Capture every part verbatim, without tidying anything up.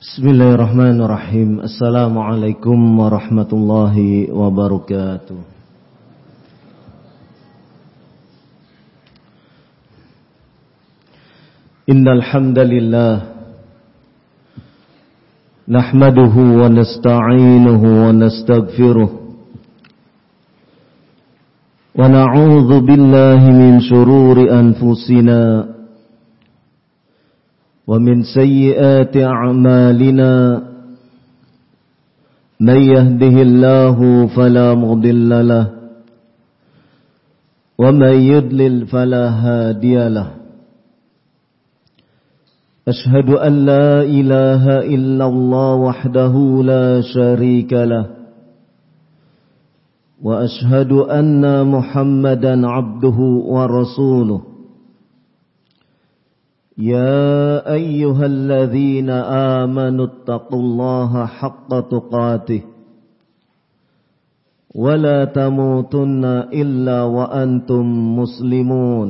Bismillahirrahmanirrahim. Assalamualaikum warahmatullahi wabarakatuh. Innal hamdalillah nahmaduhu wa nasta'inuhu wa nastaghfiruh wa na'udzu billahi min shururi anfusina ومن سيئات أعمالنا من يهده الله فلا مضل له ومن يضلل فلا هادي له أشهد أن لا إله إلا الله وحده لا شريك له وأشهد أن محمدا عبده ورسوله يا أيها الذين آمنوا اتقوا الله حق تقاته ولا تموتن إلا وأنتم مسلمون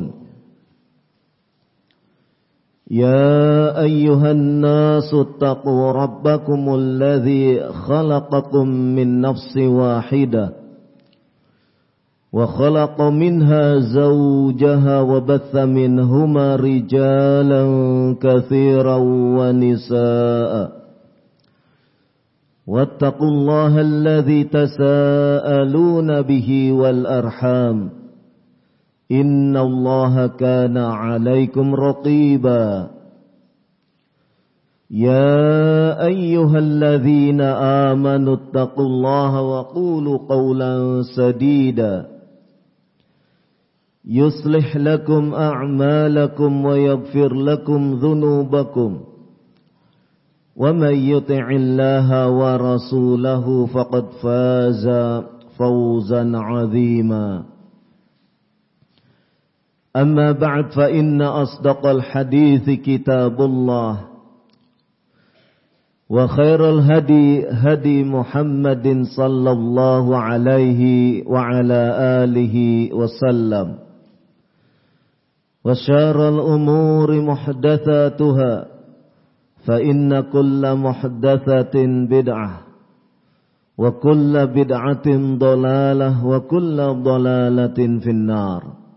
يا أيها الناس اتقوا ربكم الذي خلقكم من نفس واحدة وخلق منها زوجها وبث منهما رجالا كثيرا ونساء واتقوا الله الذي تساءلون به والأرحام إن الله كان عليكم رقيبا يا أيها الذين آمنوا اتقوا الله وقولوا قولا سديدا يصلح لكم أعمالكم ويغفر لكم ذنوبكم ومن يطع الله ورسوله فقد فاز فوزا عظيما أما بعد فإن أصدق الحديث كتاب الله وخير الهدي هدي محمد صلى الله عليه وعلى آله وسلم وشر الأمور محدثاتها فإن كل محدثة بدعة وكل بدعة ضلالة وكل ضلالة في النار.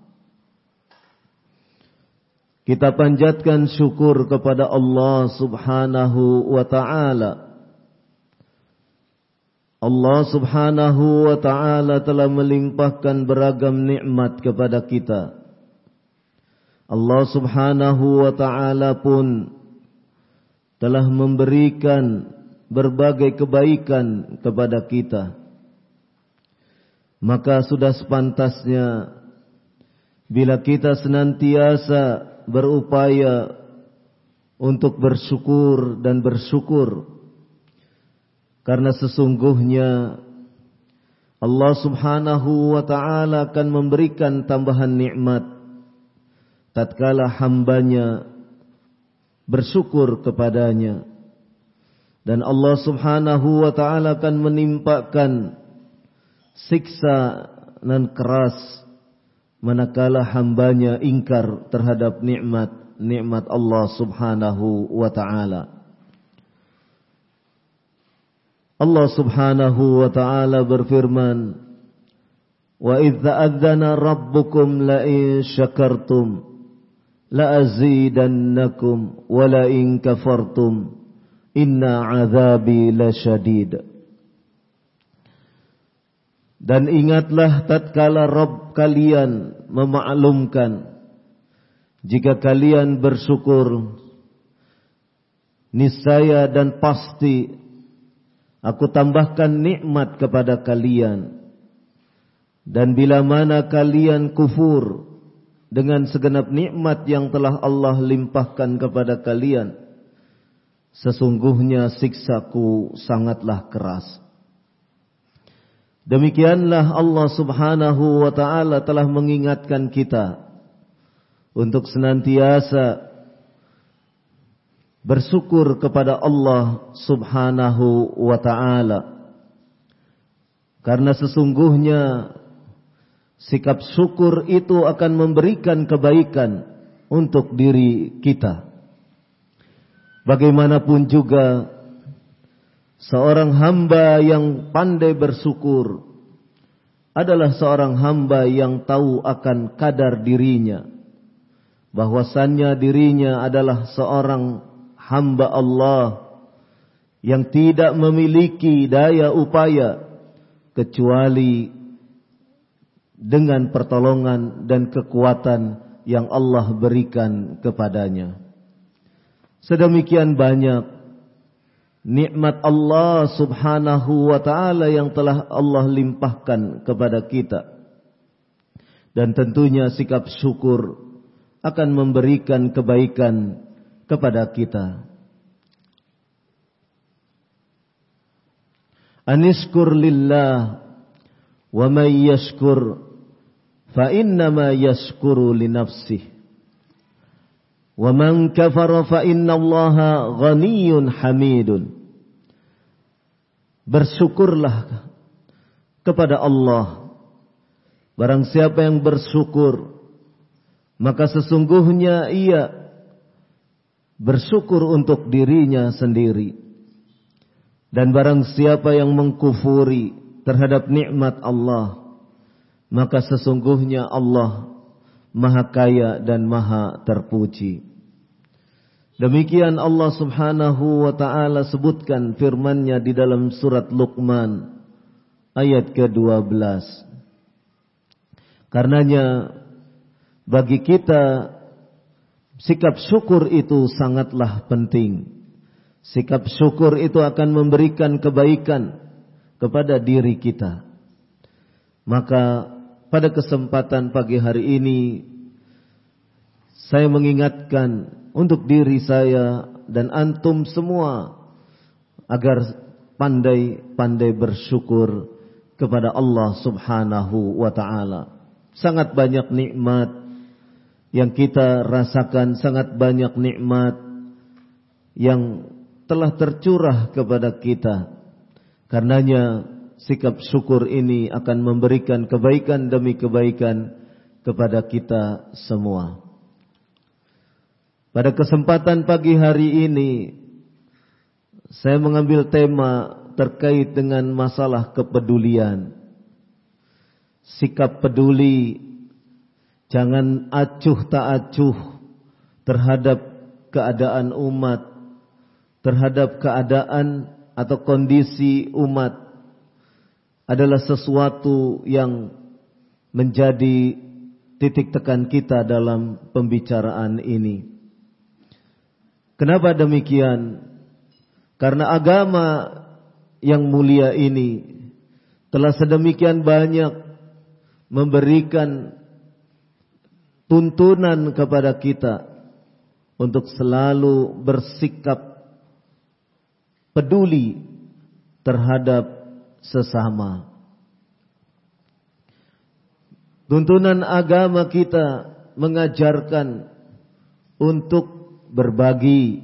Kita panjatkan syukur kepada Allah subhanahu wa ta'ala. Allah subhanahu wa ta'ala telah melimpahkan beragam nikmat kepada kita. Allah subhanahu wa ta'ala pun telah memberikan berbagai kebaikan kepada kita. Maka sudah sepantasnya bila kita senantiasa berupaya untuk bersyukur dan bersyukur, karena sesungguhnya Allah subhanahu wa ta'ala akan memberikan tambahan nikmat tatkala hambanya bersyukur kepadanya. Dan Allah subhanahu wa ta'ala akan menimpakan siksa dan keras manakala hambanya ingkar terhadap nikmat nikmat Allah subhanahu wa ta'ala. Allah subhanahu wa ta'ala berfirman, wa idh ta'adzana rabbukum la'in syakartum la'azidannakum wa la'in kafartum inna azabi lasyadid. Dan ingatlah tatkala Rabb kalian memaklumkan, jika kalian bersyukur, niscaya dan pasti aku tambahkan nikmat kepada kalian. Dan bila mana kalian kufur dengan segenap nikmat yang telah Allah limpahkan kepada kalian, sesungguhnya siksaku sangatlah keras. Demikianlah Allah subhanahu wa ta'ala telah mengingatkan kita untuk senantiasa bersyukur kepada Allah subhanahu wa ta'ala. Karena sesungguhnya sikap syukur itu akan memberikan kebaikan untuk diri kita. Bagaimanapun juga Seorang hamba yang pandai bersyukur adalah seorang hamba yang tahu akan kadar dirinya, bahwasannya dirinya adalah seorang hamba Allah yang tidak memiliki daya upaya kecuali dengan pertolongan dan kekuatan yang Allah berikan kepadanya. Sedemikian banyak nikmat Allah subhanahu wa ta'ala yang telah Allah limpahkan kepada kita. Dan tentunya sikap syukur akan memberikan kebaikan kepada kita. Anishkur lillah wa man yashkur fa innama yashkuru li nafsihi wa man kafara fa innallaha ghaniyyun hamidun. Bersyukurlah kepada Allah. Barang siapa yang bersyukur, maka sesungguhnya ia bersyukur untuk dirinya sendiri. Dan barang siapa yang mengkufuri terhadap nikmat Allah, maka sesungguhnya Allah Maha Kaya dan Maha Terpuji. Demikian Allah subhanahu wa ta'ala sebutkan firman-Nya di dalam surat Luqman ayat kedua belas. Karenanya bagi kita sikap syukur itu sangatlah penting. Sikap syukur itu akan memberikan kebaikan kepada diri kita. Maka pada kesempatan pagi hari ini saya mengingatkan untuk diri saya dan antum semua agar pandai-pandai bersyukur kepada Allah subhanahu wa ta'ala. Sangat banyak nikmat yang kita rasakan, sangat banyak nikmat yang telah tercurah kepada kita. Karenanya sikap syukur ini akan memberikan kebaikan demi kebaikan kepada kita semua. Pada kesempatan pagi hari ini saya mengambil tema terkait dengan masalah kepedulian. Sikap peduli, jangan acuh tak acuh terhadap keadaan umat, terhadap keadaan atau kondisi umat adalah sesuatu yang menjadi titik tekan kita dalam pembicaraan ini. Kenapa demikian? Karena agama yang mulia ini telah sedemikian banyak memberikan tuntunan kepada kita untuk selalu bersikap peduli terhadap sesama. Tuntunan agama kita mengajarkan untuk berbagi.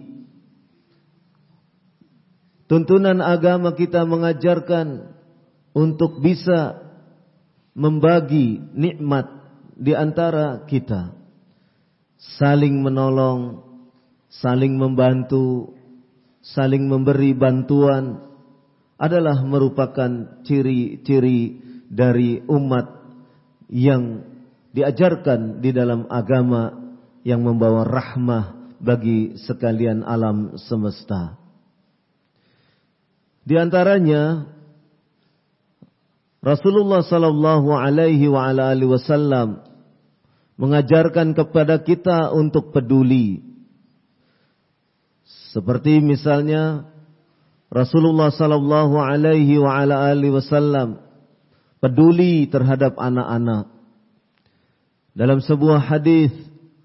Tuntunan agama kita mengajarkan untuk bisa membagi nikmat di antara kita. Saling menolong, saling membantu, saling memberi bantuan adalah merupakan ciri-ciri dari umat yang diajarkan di dalam agama yang membawa rahmah bagi sekalian alam semesta. Di antaranya Rasulullah sallallahu alaihi wa ala alihi wasallam mengajarkan kepada kita untuk peduli. Seperti misalnya Rasulullah sallallahu alaihi wa ala alihi wasallam peduli terhadap anak-anak. Dalam sebuah hadis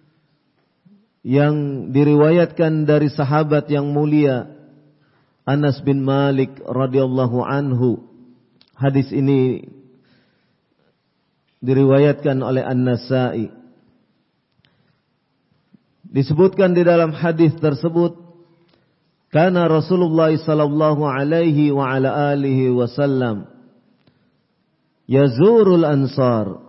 yang diriwayatkan dari sahabat yang mulia Anas bin Malik radhiyallahu anhu. Hadis ini diriwayatkan oleh An-Nasa'i. Disebutkan di dalam hadis tersebut, kana Rasulullah sallallahu alaihi wa ala alihi wasallam yazurul ansar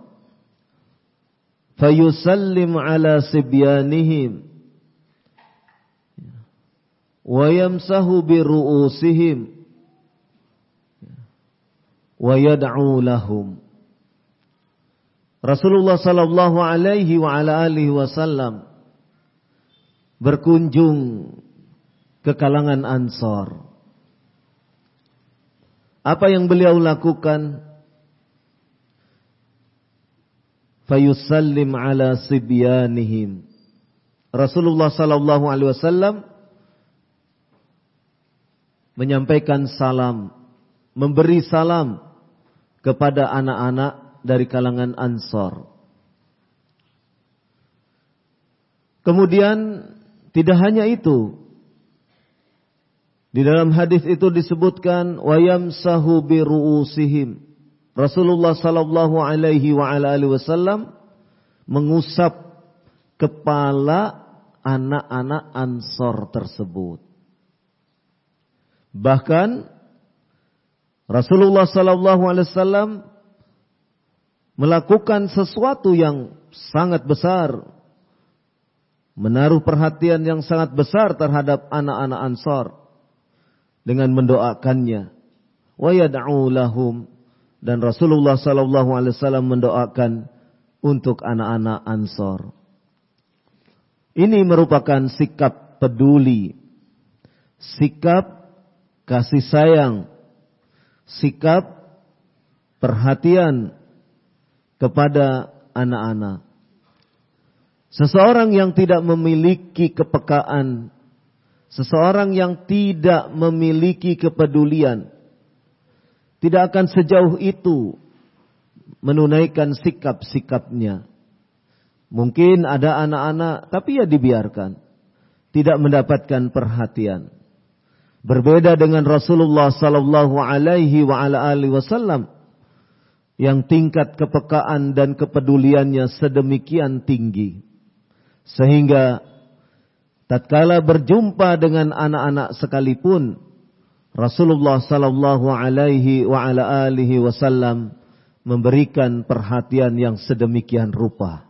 fayusallim ala sibyanihim wa yamsahu bi ru'usihim wa yad'u lahum. Rasulullah sallallahu alaihi wa ala alihi wasallam berkunjung ke kalangan Ansar. Apa yang beliau lakukan? Fayusallim ala sibyanihim. Rasulullah sallallahu alaihi wasallam menyampaikan salam, memberi salam kepada anak-anak dari kalangan Ansar. Kemudian tidak hanya itu. Di dalam hadis itu disebutkan wa yamsahu bi ru'usihim. Rasulullah sallallahu alaihi wa ala alihi wasallam mengusap kepala anak-anak Ansar tersebut. Bahkan Rasulullah sallallahu alaihi wasallam melakukan sesuatu yang sangat besar, menaruh perhatian yang sangat besar terhadap anak-anak Ansar dengan mendoakannya. Wa yad'u lahum, dan Rasulullah sallallahu alaihi wasallam mendoakan untuk anak-anak Ansar. Ini merupakan sikap peduli, sikap kasih sayang, sikap perhatian kepada anak-anak. Seseorang yang tidak memiliki kepekaan, seseorang yang tidak memiliki kepedulian, tidak akan sejauh itu menunaikan sikap-sikapnya. Mungkin ada anak-anak tapi ya dibiarkan, tidak mendapatkan perhatian. Berbeda dengan Rasulullah sallallahu alaihi wa ala alihi wasallam yang tingkat kepekaan dan kepeduliannya sedemikian tinggi, sehingga tatkala berjumpa dengan anak-anak sekalipun, Rasulullah sallallahu alaihi wa ala alihi wasallam memberikan perhatian yang sedemikian rupa.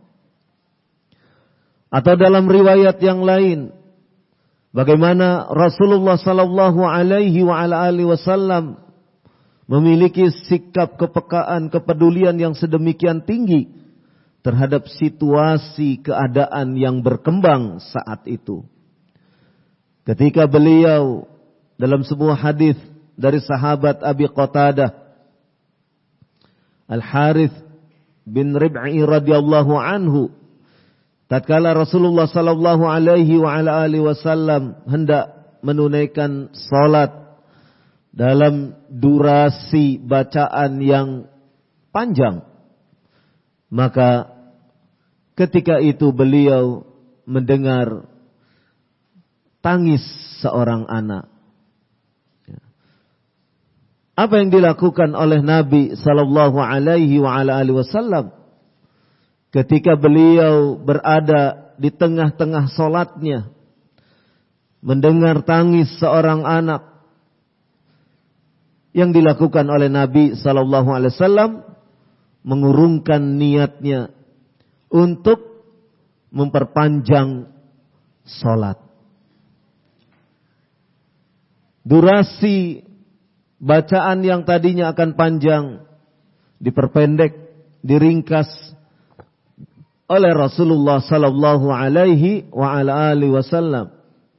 Atau dalam riwayat yang lain, bagaimana Rasulullah sallallahu alaihi wa ala alihi wasallam memiliki sikap kepekaan, kepedulian yang sedemikian tinggi terhadap situasi keadaan yang berkembang saat itu. Ketika beliau dalam sebuah hadis dari sahabat Abi Qatadah Al-Harith bin Rib'i radhiyallahu anhu, tatkala Rasulullah sallallahu alaihi wa ala alihi wasallam hendak menunaikan salat dalam durasi bacaan yang panjang, maka ketika itu beliau mendengar tangis seorang anak. Apa yang dilakukan oleh Nabi sallallahu alaihi wa ala alihi wasallam ketika beliau berada di tengah-tengah salatnya, mendengar tangis seorang anak? Yang dilakukan oleh Nabi sallallahu alaihi wasallam mengurungkan niatnya untuk memperpanjang salat. Durasi bacaan yang tadinya akan panjang diperpendek, diringkas oleh Rasulullah sallallahu alaihi wa ala alihi wasallam.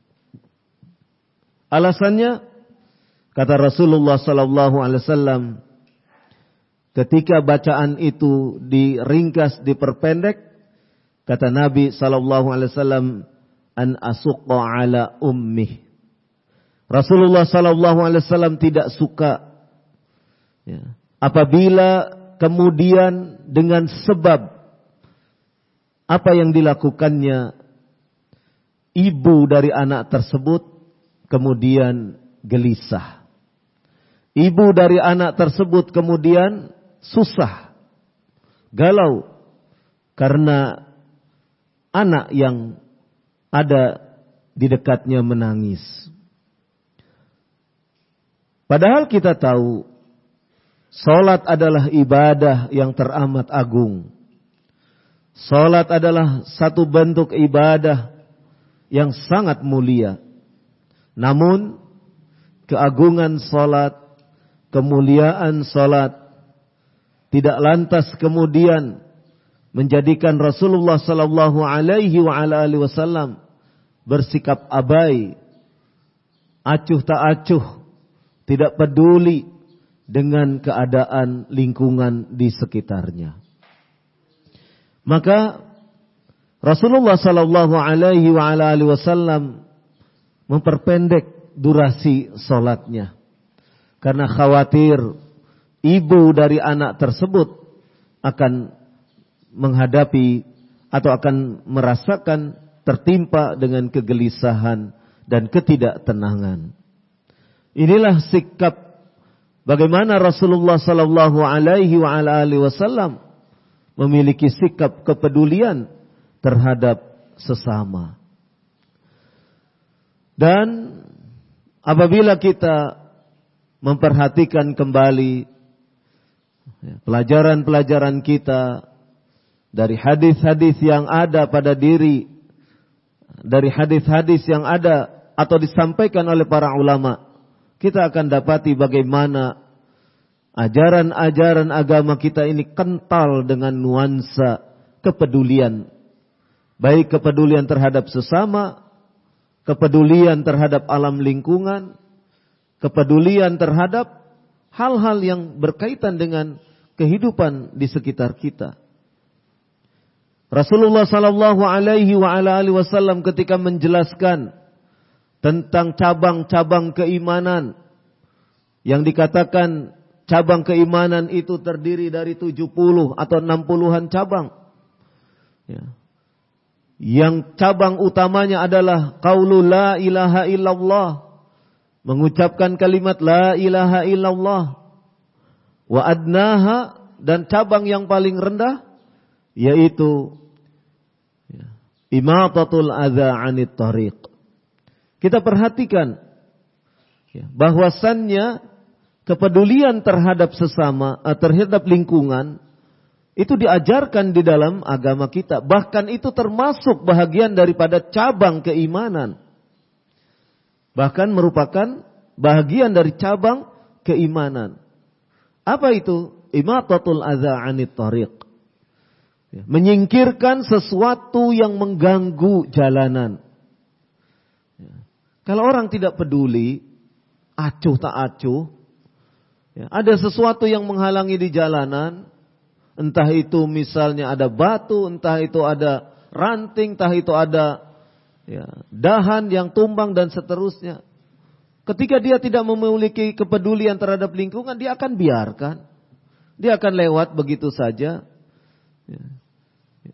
Alasannya, kata Rasulullah sallallahu alaihi wasallam, ketika bacaan itu diringkas, diperpendek, kata Nabi sallallahu alaihi wasallam, an asuqqa ala ummih. Rasulullah sallallahu alaihi wasallam tidak suka ya, apabila kemudian dengan sebab apa yang dilakukannya ibu dari anak tersebut kemudian gelisah. Ibu dari anak tersebut kemudian susah, galau, karena anak yang ada di dekatnya menangis. Padahal kita tahu, salat adalah ibadah yang teramat agung. Salat adalah satu bentuk ibadah yang sangat mulia. Namun, keagungan salat, kemuliaan salat tidak lantas kemudian menjadikan Rasulullah sallallahu alaihi wa ala alihi wasallam bersikap abai, acuh tak acuh, tidak peduli dengan keadaan lingkungan di sekitarnya. Maka Rasulullah sallallahu alaihi wa ala alihi wasallam memperpendek durasi salatnya karena khawatir ibu dari anak tersebut akan menghadapi atau akan merasakan tertimpa dengan kegelisahan dan ketidaktenangan. Inilah sikap bagaimana Rasulullah sallallahu alaihi wa ala alihi wasallam memiliki sikap kepedulian terhadap sesama. Dan apabila kita memperhatikan kembali pelajaran-pelajaran kita dari hadis-hadis yang ada pada diri, dari hadis-hadis yang ada atau disampaikan oleh para ulama, kita akan dapati bagaimana ajaran-ajaran agama kita ini kental dengan nuansa kepedulian. Baik kepedulian terhadap sesama, kepedulian terhadap alam lingkungan, kepedulian terhadap hal-hal yang berkaitan dengan kehidupan di sekitar kita. Rasulullah sallallahu alaihi wa ala alihi wasallam ketika menjelaskan tentang cabang-cabang keimanan yang dikatakan cabang keimanan itu terdiri dari tujuh puluh atau enam puluhan cabang. Ya. Yang cabang utamanya adalah qaulu la ilaha illallah, mengucapkan kalimat la ilaha illallah. Wa adnaha, dan cabang yang paling rendah yaitu ya, imatatul adza 'anit thariq. Kita perhatikan ya, bahwasannya kepedulian terhadap sesama, terhadap lingkungan itu diajarkan di dalam agama kita. Bahkan itu termasuk bahagian daripada cabang keimanan. Bahkan merupakan bahagian dari cabang keimanan. Apa itu? Imatatul adza 'anit thariq. Menyingkirkan sesuatu yang mengganggu jalanan. Kalau orang tidak peduli, acuh tak acuh, ada sesuatu yang menghalangi di jalanan, entah itu misalnya ada batu, entah itu ada ranting, entah itu ada ya, dahan yang tumbang dan seterusnya. Ketika dia tidak memiliki kepedulian terhadap lingkungan, dia akan biarkan. Dia akan lewat begitu saja. Ya. Ya.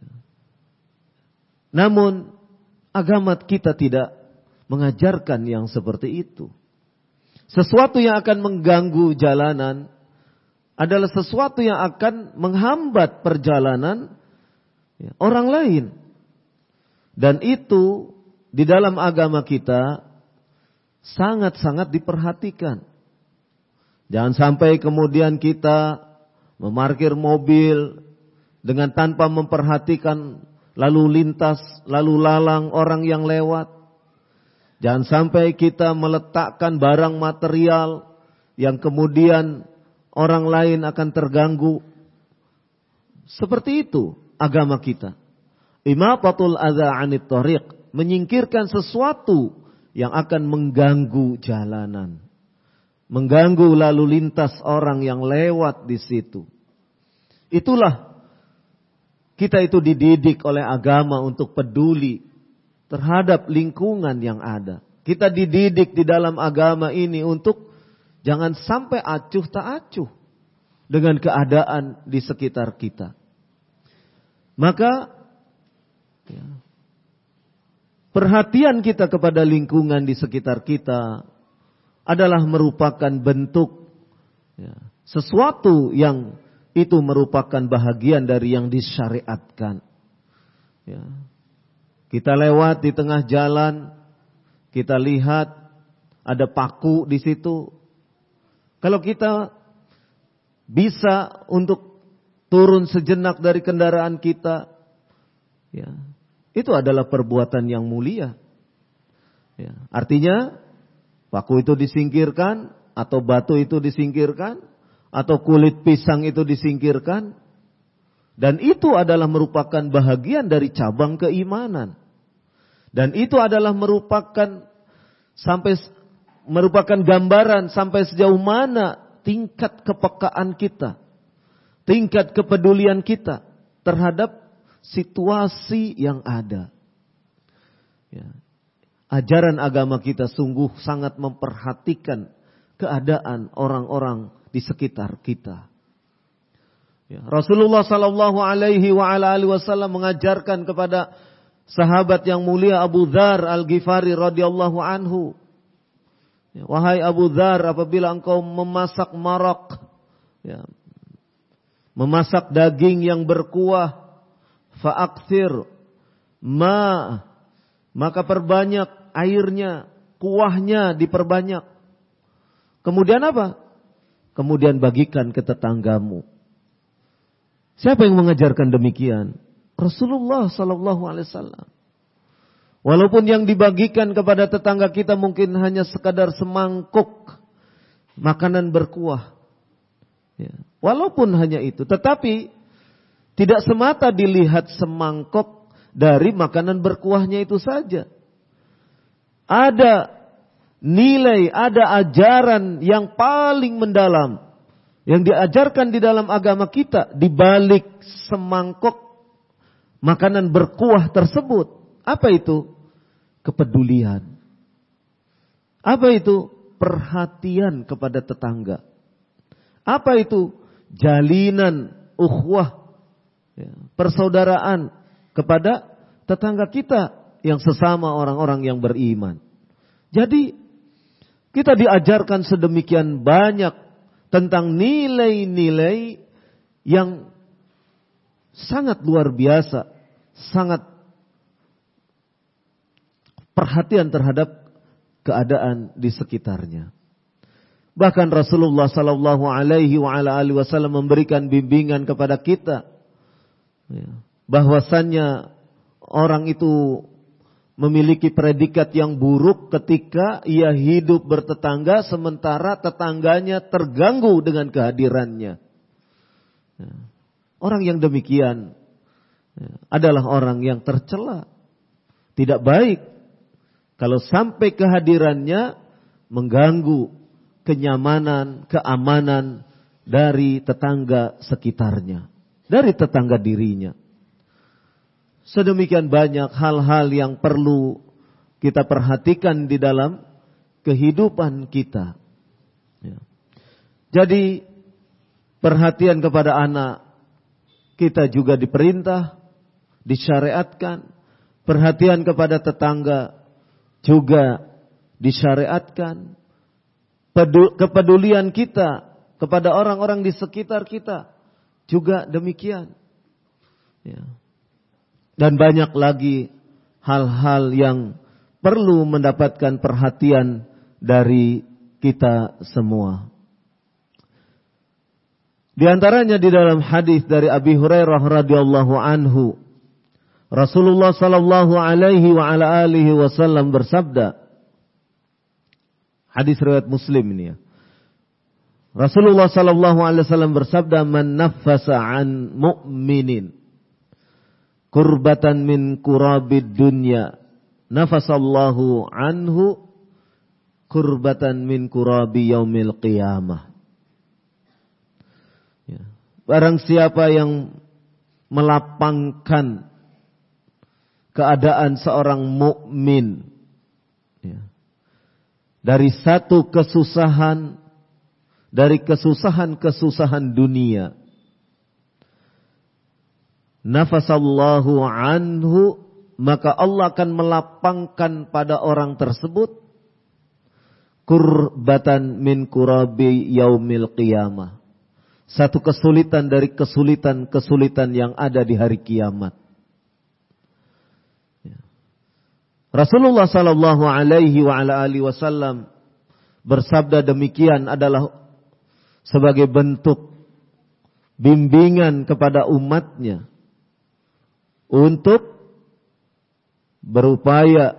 Namun agama kita tidak mengajarkan yang seperti itu. Sesuatu yang akan mengganggu jalanan adalah sesuatu yang akan menghambat perjalanan ya, orang lain. Dan itu di dalam agama kita sangat-sangat diperhatikan. Jangan sampai kemudian kita memarkir mobil dengan tanpa memperhatikan lalu lintas, lalu lalang orang yang lewat. Jangan sampai kita meletakkan barang material yang kemudian orang lain akan terganggu. Seperti itu agama kita. Imatatul adza 'anit thariq, menyingkirkan sesuatu yang akan mengganggu jalanan, mengganggu lalu lintas orang yang lewat di situ. Itulah kita itu dididik oleh agama untuk peduli terhadap lingkungan yang ada. Kita dididik di dalam agama ini untuk jangan sampai acuh tak acuh dengan keadaan di sekitar kita. Maka ya, perhatian kita kepada lingkungan di sekitar kita adalah merupakan bentuk ya, sesuatu yang itu merupakan bahagian dari yang disyariatkan. Ya. Kita lewat di tengah jalan, kita lihat ada paku di situ. Kalau kita bisa untuk turun sejenak dari kendaraan kita, ya, itu adalah perbuatan yang mulia. Ya, artinya paku itu disingkirkan atau batu itu disingkirkan atau kulit pisang itu disingkirkan, dan itu adalah merupakan bahagian dari cabang keimanan. Dan itu adalah merupakan sampai merupakan gambaran sampai sejauh mana tingkat kepekaan kita, tingkat kepedulian kita terhadap situasi yang ada. Ya. Ajaran agama kita sungguh sangat memperhatikan keadaan orang-orang di sekitar kita. Ya. Rasulullah Sallallahu Alaihi Wasallam mengajarkan kepada sahabat yang mulia Abu Dzar Al-Ghifari radhiyallahu anhu, ya, wahai Abu Dzar, apabila engkau memasak marak, ya, memasak daging yang berkuah, fa'aktsir ma, maka perbanyak airnya, kuahnya diperbanyak. Kemudian apa? Kemudian bagikan ke tetanggamu. Siapa yang mengajarkan demikian? Rasulullah Sallallahu Alaihi Wasallam. Walaupun yang dibagikan kepada tetangga kita mungkin hanya sekadar semangkuk makanan berkuah, ya. Walaupun hanya itu, tetapi tidak semata dilihat semangkuk dari makanan berkuahnya itu saja. Ada nilai, ada ajaran yang paling mendalam yang diajarkan di dalam agama kita di balik semangkuk makanan berkuah tersebut. Apa itu? Kepedulian. Apa itu? Perhatian kepada tetangga. Apa itu? Jalinan ukhuwah, ya, persaudaraan kepada tetangga kita yang sesama orang-orang yang beriman. Jadi kita diajarkan sedemikian banyak tentang nilai-nilai yang sangat luar biasa, sangat perhatian terhadap keadaan di sekitarnya. Bahkan Rasulullah Sallallahu Alaihi Wasallam memberikan bimbingan kepada kita, ya, bahwasannya orang itu memiliki predikat yang buruk ketika ia hidup bertetangga sementara tetangganya terganggu dengan kehadirannya. Ya. Orang yang demikian, ya, adalah orang yang tercela. Tidak baik kalau sampai kehadirannya mengganggu kenyamanan, keamanan dari tetangga sekitarnya, dari tetangga dirinya. Sedemikian banyak hal-hal yang perlu kita perhatikan di dalam kehidupan kita. Ya. Jadi perhatian kepada anak kita juga diperintah, disyariatkan. Perhatian kepada tetangga juga disyariatkan. Kepedulian kita kepada orang-orang di sekitar kita juga demikian. Ya. Dan banyak lagi hal-hal yang perlu mendapatkan perhatian dari kita semua. Di antaranya di dalam hadis dari Abi Hurairah radhiyallahu anhu, Rasulullah sallallahu alaihi wa ala alihi wasallam bersabda, hadis riwayat Muslim ini ya. Rasulullah sallallahu alaihi wasallam bersabda, "Man naffasa an mu'minin kurbatan min kurabid dunya, nafasallahu anhu kurbatan min kurabi yaumil qiyamah." Ya. Barang siapa yang melapangkan keadaan seorang mukmin, ya, dari satu kesusahan, dari kesusahan-kesusahan dunia, nafasallahu anhu, maka Allah akan melapangkan pada orang tersebut kurbatan min kurabi yaumil qiyamah, satu kesulitan dari kesulitan-kesulitan yang ada di hari kiamat. Rasulullah sallallahu alaihi wa ala alihi wasallam bersabda demikian adalah sebagai bentuk bimbingan kepada umatnya untuk berupaya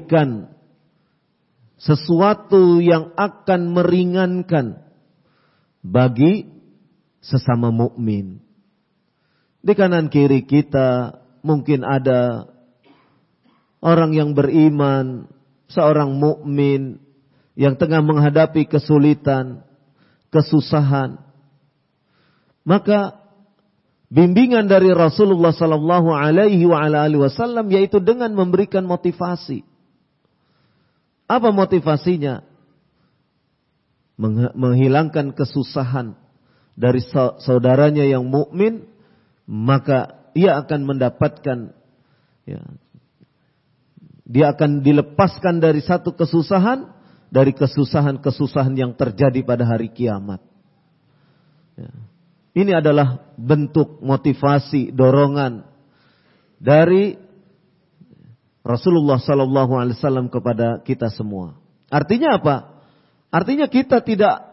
memberikan sesuatu yang akan meringankan bagi sesama mukmin. Di kanan kiri kita mungkin ada orang yang beriman, seorang mukmin yang tengah menghadapi kesulitan, kesusahan. Maka bimbingan dari Rasulullah sallallahu alaihi wa ala alihi wasallam yaitu dengan memberikan motivasi. Apa motivasinya? Menghilangkan kesusahan dari saudaranya yang mukmin, maka ia akan mendapatkan, ya, dia akan dilepaskan dari satu kesusahan, dari kesusahan-kesusahan yang terjadi pada hari kiamat. Ya. Ini adalah bentuk motivasi, dorongan dari Rasulullah sallallahu alaihi wasallam kepada kita semua. Artinya apa? Artinya kita tidak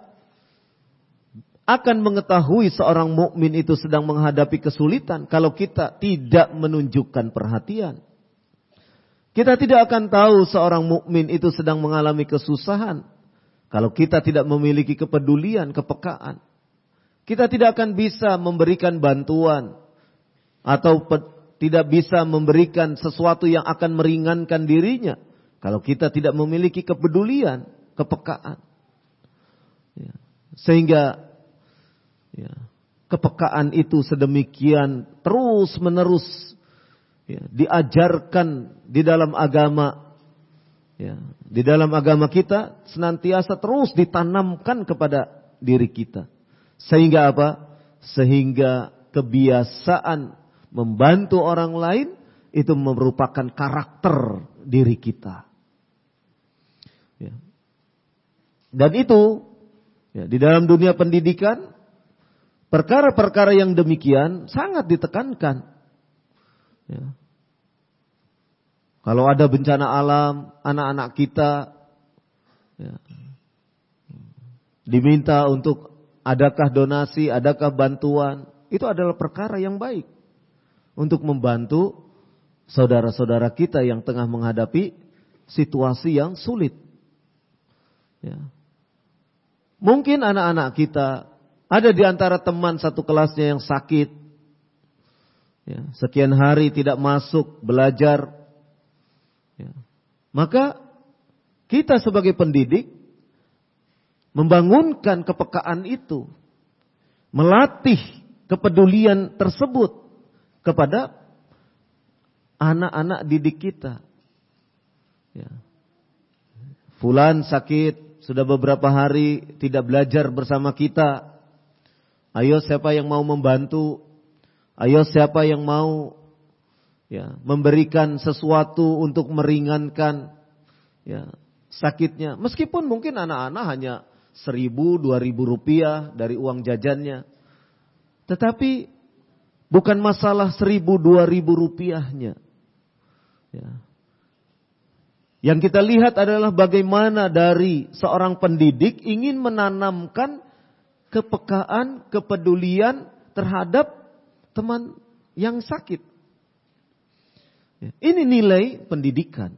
akan mengetahui seorang mukmin itu sedang menghadapi kesulitan kalau kita tidak menunjukkan perhatian. Kita tidak akan tahu seorang mukmin itu sedang mengalami kesusahan kalau kita tidak memiliki kepedulian, kepekaan. Kita tidak akan bisa memberikan bantuan atau pe- tidak bisa memberikan sesuatu yang akan meringankan dirinya kalau kita tidak memiliki kepedulian, kepekaan. Ya. Sehingga ya, kepekaan itu sedemikian terus menerus ya, diajarkan di dalam agama. Ya, di dalam agama kita senantiasa terus ditanamkan kepada diri kita. Sehingga apa? Sehingga kebiasaan membantu orang lain itu merupakan karakter diri kita. Ya. Dan itu ya, di dalam dunia pendidikan perkara-perkara yang demikian sangat ditekankan. Ya. Kalau ada bencana alam, anak-anak kita ya, diminta untuk adakah donasi, adakah bantuan, itu adalah perkara yang baik untuk membantu saudara-saudara kita yang tengah menghadapi situasi yang sulit. Ya. Mungkin anak-anak kita ada di antara teman satu kelasnya yang sakit, ya, sekian hari tidak masuk belajar. Ya. Maka kita sebagai pendidik membangunkan kepekaan itu, melatih kepedulian tersebut kepada anak-anak didik kita. Ya. Fulan sakit. Sudah beberapa hari tidak belajar bersama kita. Ayo siapa yang mau membantu? Ayo siapa yang mau ya, memberikan sesuatu untuk meringankan ya, sakitnya. Meskipun mungkin anak-anak hanya seribu, dua ribu rupiah dari uang jajannya. Tetapi bukan masalah seribu, dua ribu rupiahnya. Ya. Yang kita lihat adalah bagaimana dari seorang pendidik ingin menanamkan kepekaan, kepedulian terhadap teman yang sakit. Ini nilai pendidikan.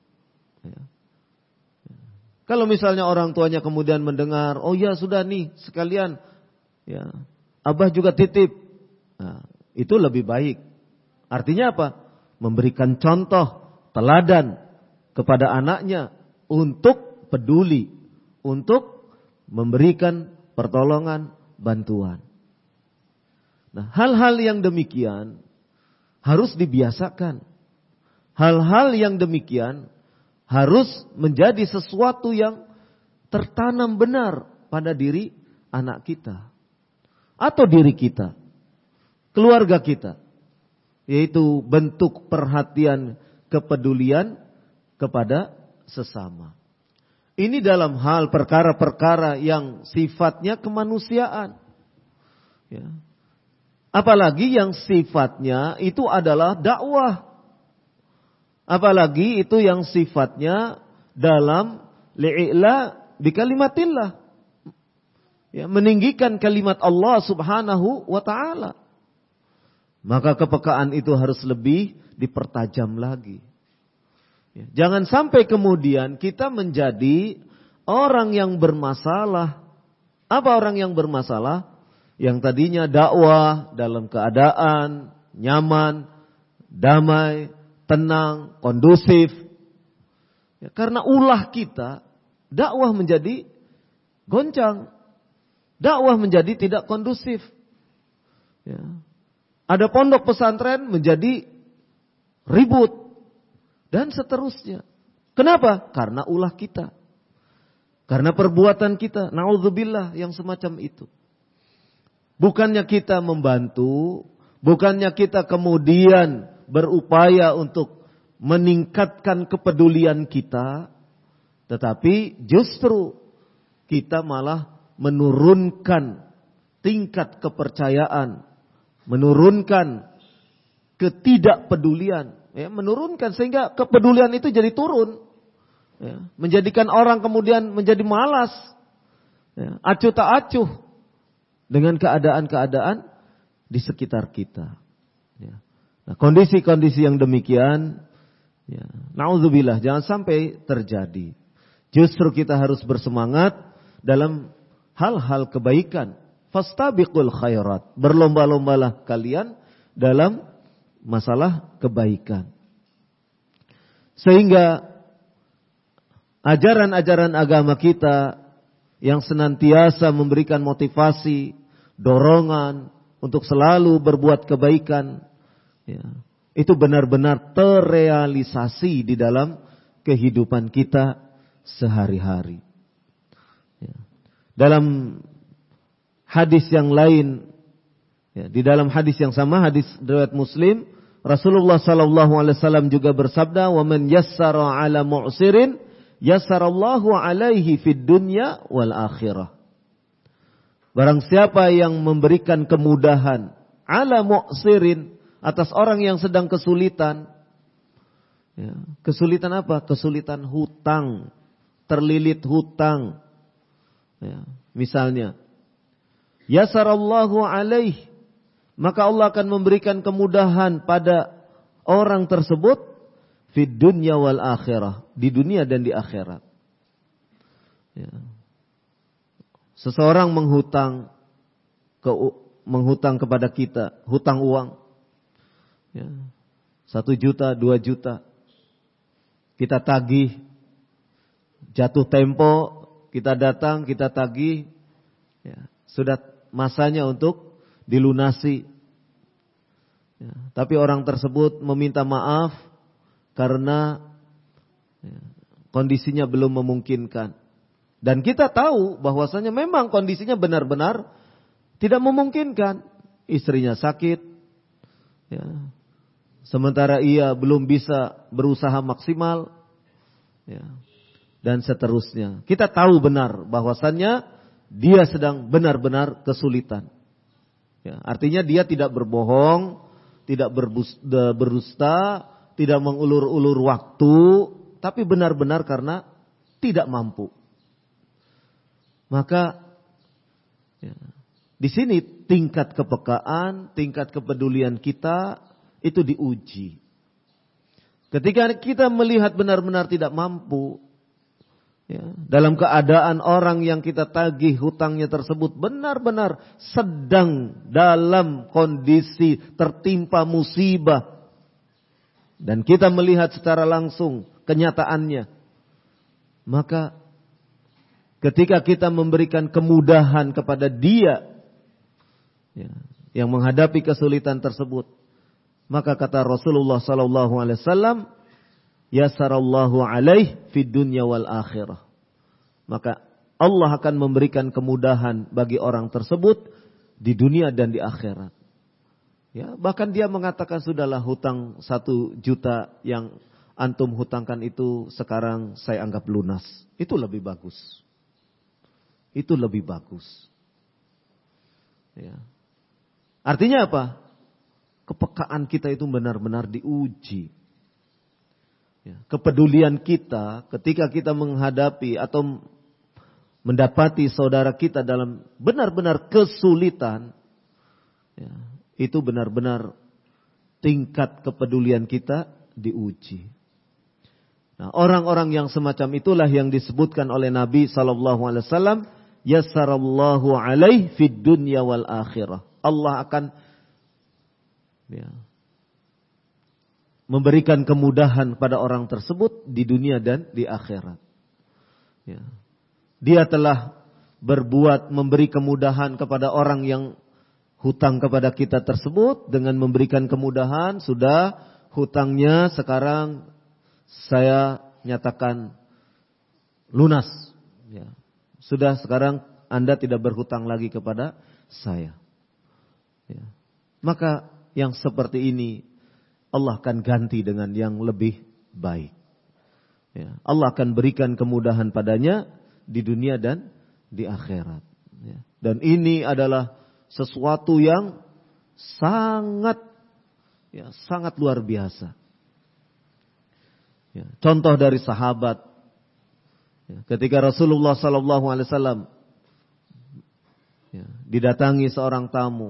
Kalau misalnya orang tuanya kemudian mendengar, oh ya sudah nih sekalian, ya abah juga titip. Nah, itu lebih baik. Artinya apa? Memberikan contoh, teladan kepada anaknya untuk peduli, untuk memberikan pertolongan, bantuan. Nah, hal-hal yang demikian harus dibiasakan. Hal-hal yang demikian harus menjadi sesuatu yang tertanam benar pada diri anak kita atau diri kita, keluarga kita, yaitu bentuk perhatian, kepedulian kepada sesama. Ini dalam hal perkara-perkara yang sifatnya kemanusiaan. Ya. Apalagi yang sifatnya itu adalah dakwah. Apalagi itu yang sifatnya dalam li'ila bi kalimatillah. Ya, meninggikan kalimat Allah Subhanahu wa taala. Maka kepekaan itu harus lebih dipertajam lagi. Jangan sampai kemudian kita menjadi orang yang bermasalah Apa orang yang bermasalah? Yang tadinya dakwah dalam keadaan nyaman, damai, tenang, kondusif. Ya, karena ulah kita, dakwah menjadi goncang. Dakwah menjadi tidak kondusif. Ya. Ada pondok pesantren menjadi ribut. Dan seterusnya. Kenapa? Karena ulah kita. Karena perbuatan kita. Na'udzubillah yang semacam itu. Bukannya kita membantu. Bukannya kita kemudian berupaya untuk meningkatkan kepedulian kita. Tetapi justru kita malah menurunkan tingkat kepercayaan. Menurunkan ketidakpedulian. Ya, menurunkan sehingga kepedulian itu jadi turun. Ya, menjadikan orang kemudian menjadi malas. Ya, acuh tak acuh dengan keadaan-keadaan di sekitar kita. Ya. Nah, kondisi-kondisi yang demikian, ya, na'udzubillah, jangan sampai terjadi. Justru kita harus bersemangat dalam hal-hal kebaikan. Fastabiqul khairat. Berlomba-lombalah kalian dalam masalah kebaikan. Sehingga ajaran-ajaran agama kita yang senantiasa memberikan motivasi, dorongan untuk selalu berbuat kebaikan, ya, itu benar-benar terrealisasi di dalam kehidupan kita sehari-hari. Ya. Dalam hadis yang lain, ya, di dalam hadis yang sama, hadis riwayat Muslim, Rasulullah sallallahu alaihi wasallam juga bersabda, "Wa man yassara 'ala mu'sirin, yassarallahu 'alaihi fid dunya wal akhirah." Barang siapa yang memberikan kemudahan 'ala mu'sirin, atas orang yang sedang kesulitan. Ya, kesulitan apa? Kesulitan hutang, terlilit hutang. Ya, misalnya, yassarallahu 'alaihi, maka Allah akan memberikan kemudahan pada orang tersebut fid dunya wal akhirah, di dunia dan di akhirat. Ya. Seseorang menghutang ke, menghutang kepada kita, hutang uang, ya, satu juta, dua juta, kita tagih, jatuh tempo, kita datang, kita tagih, ya, sudah masanya untuk dilunasi. Ya, tapi orang tersebut meminta maaf karena, ya, kondisinya belum memungkinkan. Dan kita tahu bahwasanya memang kondisinya benar-benar tidak memungkinkan. Istrinya sakit, ya, sementara ia belum bisa berusaha maksimal, ya, dan seterusnya. Kita tahu benar bahwasannya dia sedang benar-benar kesulitan. Ya, artinya dia tidak berbohong, tidak berdusta, tidak mengulur-ulur waktu, tapi benar-benar karena tidak mampu. Maka, ya, di sini tingkat kepekaan, tingkat kepedulian kita itu diuji. Ketika kita melihat benar-benar tidak mampu, ya, dalam keadaan orang yang kita tagih hutangnya tersebut benar-benar sedang dalam kondisi tertimpa musibah, dan kita melihat secara langsung kenyataannya, maka ketika kita memberikan kemudahan kepada dia, ya, yang menghadapi kesulitan tersebut, maka kata Rasulullah sallallahu alaihi wasallam, yassarallahu 'alaihi fid dunya wal akhirah. Maka Allah akan memberikan kemudahan bagi orang tersebut di dunia dan di akhirat. Ya, bahkan dia mengatakan, sudahlah hutang satu juta yang antum hutangkan itu sekarang saya anggap lunas. Itu lebih bagus. Itu lebih bagus. Ya. Artinya apa? Kepekaan kita itu benar-benar diuji. Ya, kepedulian kita ketika kita menghadapi atau mendapati saudara kita dalam benar-benar kesulitan, ya, itu benar-benar tingkat kepedulian kita diuji. Nah, orang-orang yang semacam itulah yang disebutkan oleh Nabi sallallahu alaihi wasallam, yassarallahu alaihi fid dunya wal akhirah. Allah akan ya, memberikan kemudahan pada orang tersebut di dunia dan di akhirat. Ya. Dia telah berbuat memberi kemudahan kepada orang yang hutang kepada kita tersebut dengan memberikan kemudahan. Sudah hutangnya sekarang saya nyatakan lunas. Ya. Sudah sekarang Anda tidak berhutang lagi kepada saya. Ya. Maka yang seperti ini Allah akan ganti dengan yang lebih baik. Ya. Allah akan berikan kemudahan padanya di dunia dan di akhirat. Ya. Dan ini adalah sesuatu yang sangat, ya, sangat luar biasa. Ya. Contoh dari sahabat, ya, ketika Rasulullah Sallallahu Alaihi Wasallam ya, didatangi seorang tamu,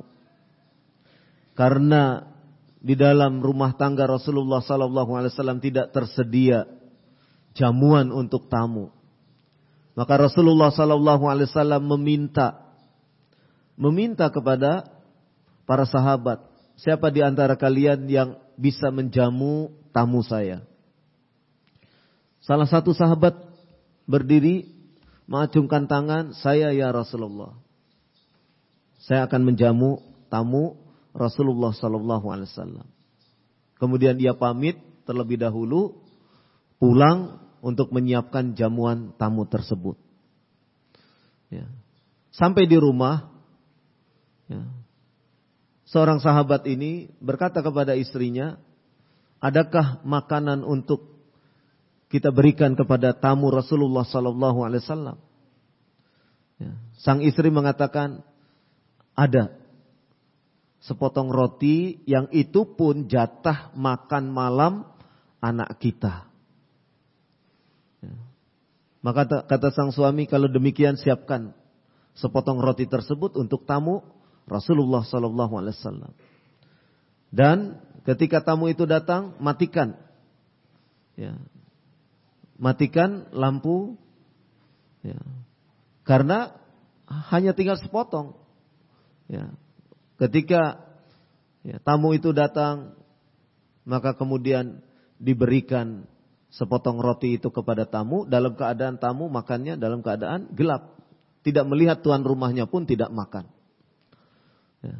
karena di dalam rumah tangga Rasulullah Sallallahu Alaihi Wasallam tidak tersedia jamuan untuk tamu. Maka Rasulullah Sallallahu Alaihi Wasallam meminta, meminta kepada para sahabat, siapa di antara kalian yang bisa menjamu tamu saya? Salah satu sahabat berdiri, mengacungkan tangan, saya ya Rasulullah. Saya akan menjamu tamu Rasulullah Sallallahu Alaihi Wasallam. Kemudian dia pamit terlebih dahulu, pulang untuk menyiapkan jamuan tamu tersebut. Ya. Sampai di rumah, ya, seorang sahabat ini berkata kepada istrinya, adakah makanan untuk kita berikan kepada tamu Rasulullah Sallallahu Alaihi Wasallam? Ya. Sang istri mengatakan, ada sepotong roti yang itu pun jatah makan malam anak kita. Ya. Maka kata sang suami, kalau demikian siapkan sepotong roti tersebut untuk tamu Rasulullah Sallallahu Alaihi Wasallam. Dan ketika tamu itu datang, matikan, ya, matikan lampu, ya, karena hanya tinggal sepotong. Ya. Ketika ya, tamu itu datang, maka kemudian diberikan sepotong roti itu kepada tamu, dalam keadaan tamu makannya dalam keadaan gelap, tidak melihat tuan rumahnya pun tidak makan. Ya.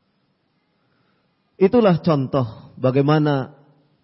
Itulah contoh bagaimana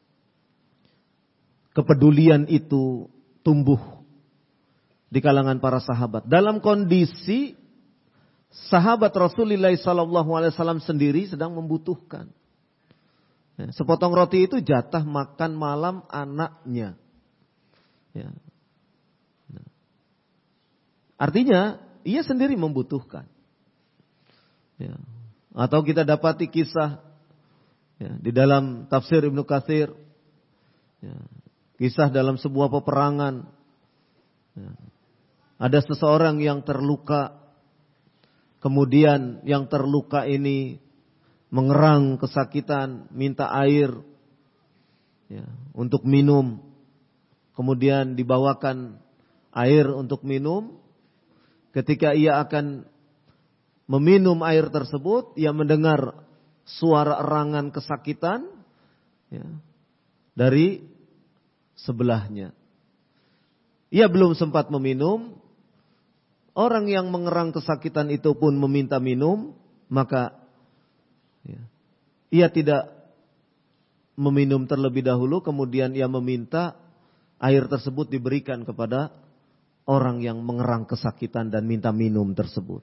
kepedulian itu tumbuh di kalangan para sahabat. Dalam kondisi sahabat Rasulullah Sallallahu Alaihi Wasallam sendiri sedang membutuhkan. Ya, sepotong roti itu jatah makan malam anaknya. Ya. Nah. Artinya ia sendiri membutuhkan. Ya. Atau kita dapati kisah ya, di dalam tafsir Ibnu Katsir, ya, kisah dalam sebuah peperangan. Ya. Ada seseorang yang terluka, kemudian yang terluka ini mengerang kesakitan, minta air ya, untuk minum. Kemudian dibawakan air untuk minum. Ketika ia akan meminum air tersebut, ia mendengar suara erangan kesakitan ya, dari sebelahnya. Ia belum sempat meminum, orang yang mengerang kesakitan itu pun meminta minum, maka ya, ia tidak meminum terlebih dahulu, kemudian ia meminta air tersebut diberikan kepada orang yang mengerang kesakitan dan minta minum tersebut.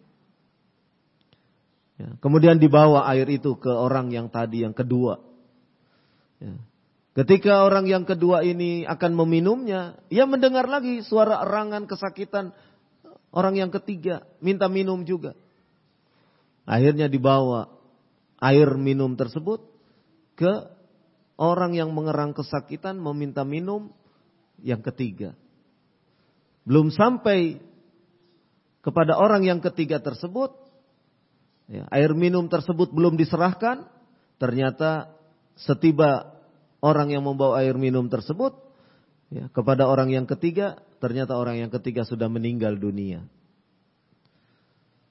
Ya, kemudian dibawa air itu ke orang yang tadi, yang kedua. Ya. Ketika orang yang kedua ini akan meminumnya, ia mendengar lagi suara erangan kesakitan orang yang ketiga, minta minum juga. Akhirnya dibawa air minum tersebut ke orang yang mengerang kesakitan, meminta minum yang ketiga. Belum sampai kepada orang yang ketiga tersebut, ya, air minum tersebut belum diserahkan, ternyata setiba orang yang membawa air minum tersebut ya, kepada orang yang ketiga, ternyata orang yang ketiga sudah meninggal dunia.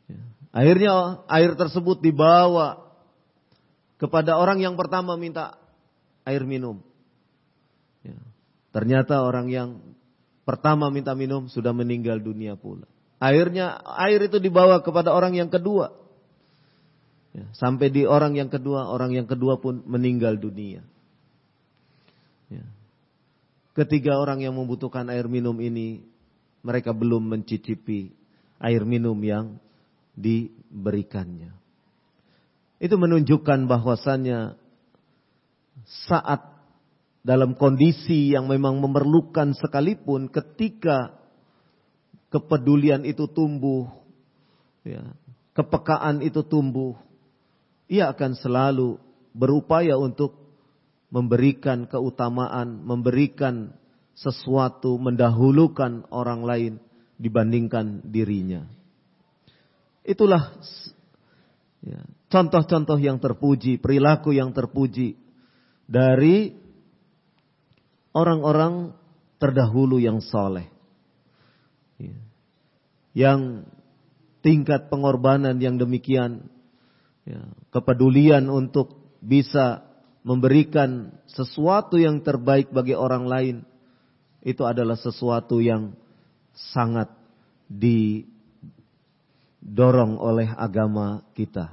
Ya. Akhirnya air tersebut dibawa kepada orang yang pertama minta air minum. Ya. Ternyata orang yang pertama minta minum sudah meninggal dunia pula. Akhirnya air itu dibawa kepada orang yang kedua. Ya. Sampai di orang yang kedua, orang yang kedua pun meninggal dunia. Ya. Ketiga orang yang membutuhkan air minum ini, mereka belum mencicipi air minum yang diberikannya. Itu menunjukkan bahwasannya saat dalam kondisi yang memang memerlukan sekalipun, ketika kepedulian itu tumbuh, ya, kepekaan itu tumbuh, ia akan selalu berupaya untuk memberikan keutamaan, memberikan sesuatu, mendahulukan orang lain dibandingkan dirinya. Itulah ya, contoh-contoh yang terpuji, perilaku yang terpuji dari orang-orang terdahulu yang soleh. Ya. Yang tingkat pengorbanan yang demikian, ya, kepedulian untuk bisa memberikan sesuatu yang terbaik bagi orang lain, itu adalah sesuatu yang sangat didorong oleh agama kita.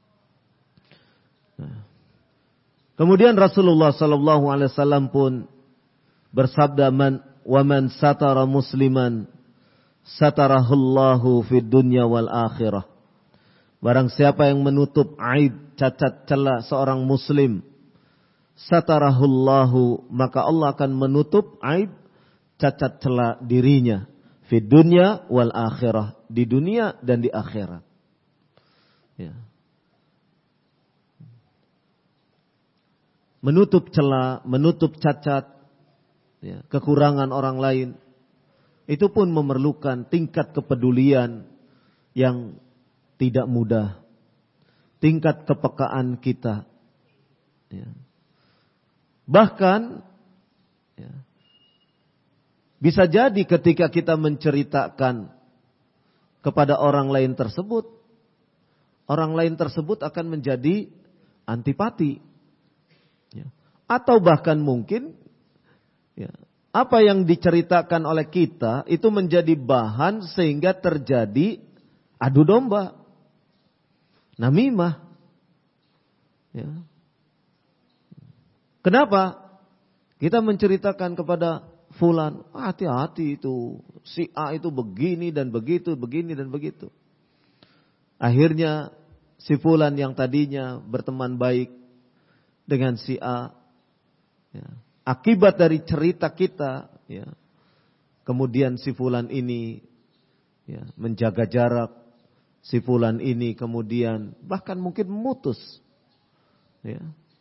Nah, kemudian Rasulullah sallallahu alaihi wasallam pun bersabda, man wa man satara musliman satarahullahu fid dunya wal akhirah. Barang siapa yang menutup aib, cacat celah seorang muslim, satarahullahu, maka Allah akan menutup aib, cacat celah dirinya, fid dunya wal akhirah, di dunia dan di akhirat. Ya. Menutup celah, menutup cacat, ya, kekurangan orang lain, itu pun memerlukan tingkat kepedulian yang tidak mudah, tingkat kepekaan kita. Ya. Bahkan, ya, bisa jadi ketika kita menceritakan kepada orang lain tersebut, orang lain tersebut akan menjadi antipati. Ya. Atau bahkan mungkin, ya, apa yang diceritakan oleh kita itu menjadi bahan sehingga terjadi adu domba, namimah. Ya. Kenapa? Kita menceritakan kepada fulan, hati-hati itu, si A itu begini dan begitu, begini dan begitu. Akhirnya si fulan yang tadinya berteman baik dengan si A, ya, akibat dari cerita kita, ya, kemudian si fulan ini, ya, menjaga jarak, si fulan ini kemudian bahkan mungkin memutus, ya.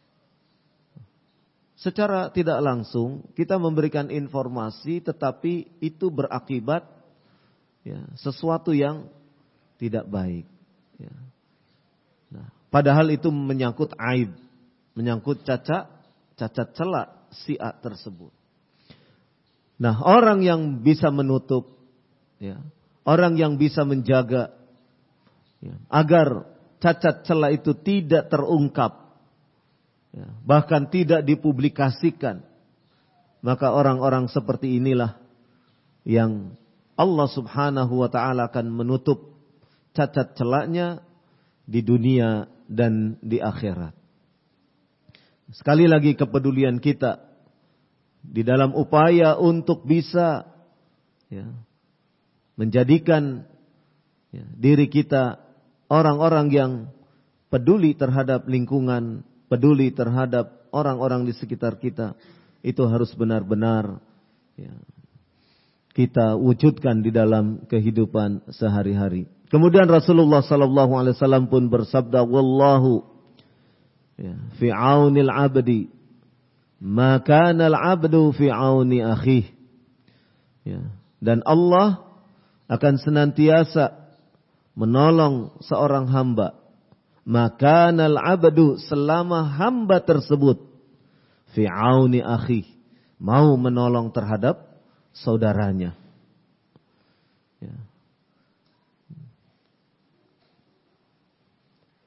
Secara tidak langsung kita memberikan informasi, tetapi itu berakibat, ya, sesuatu yang tidak baik. Ya. Nah, padahal itu menyangkut aib, menyangkut cacat, cacat celak si A tersebut. Nah, orang yang bisa menutup, ya, orang yang bisa menjaga, ya, agar cacat celak itu tidak terungkap, ya, bahkan tidak dipublikasikan, maka orang-orang seperti inilah yang Allah subhanahu wa ta'ala akan menutup cacat celaknya di dunia dan di akhirat. Sekali lagi kepedulian kita di dalam upaya untuk bisa, ya, menjadikan, ya, diri kita orang-orang yang peduli terhadap lingkungan, peduli terhadap orang-orang di sekitar kita, itu harus benar-benar, ya, kita wujudkan di dalam kehidupan sehari-hari. Kemudian Rasulullah sallallahu alaihi wasallam pun bersabda, wallahu, ya, fi aunil abdi ma kana al-abdu fi auni akhih. Ya, dan Allah akan senantiasa menolong seorang hamba, maka nal abdu, selama hamba tersebut fi auni akhi, mau menolong terhadap saudaranya. Ya.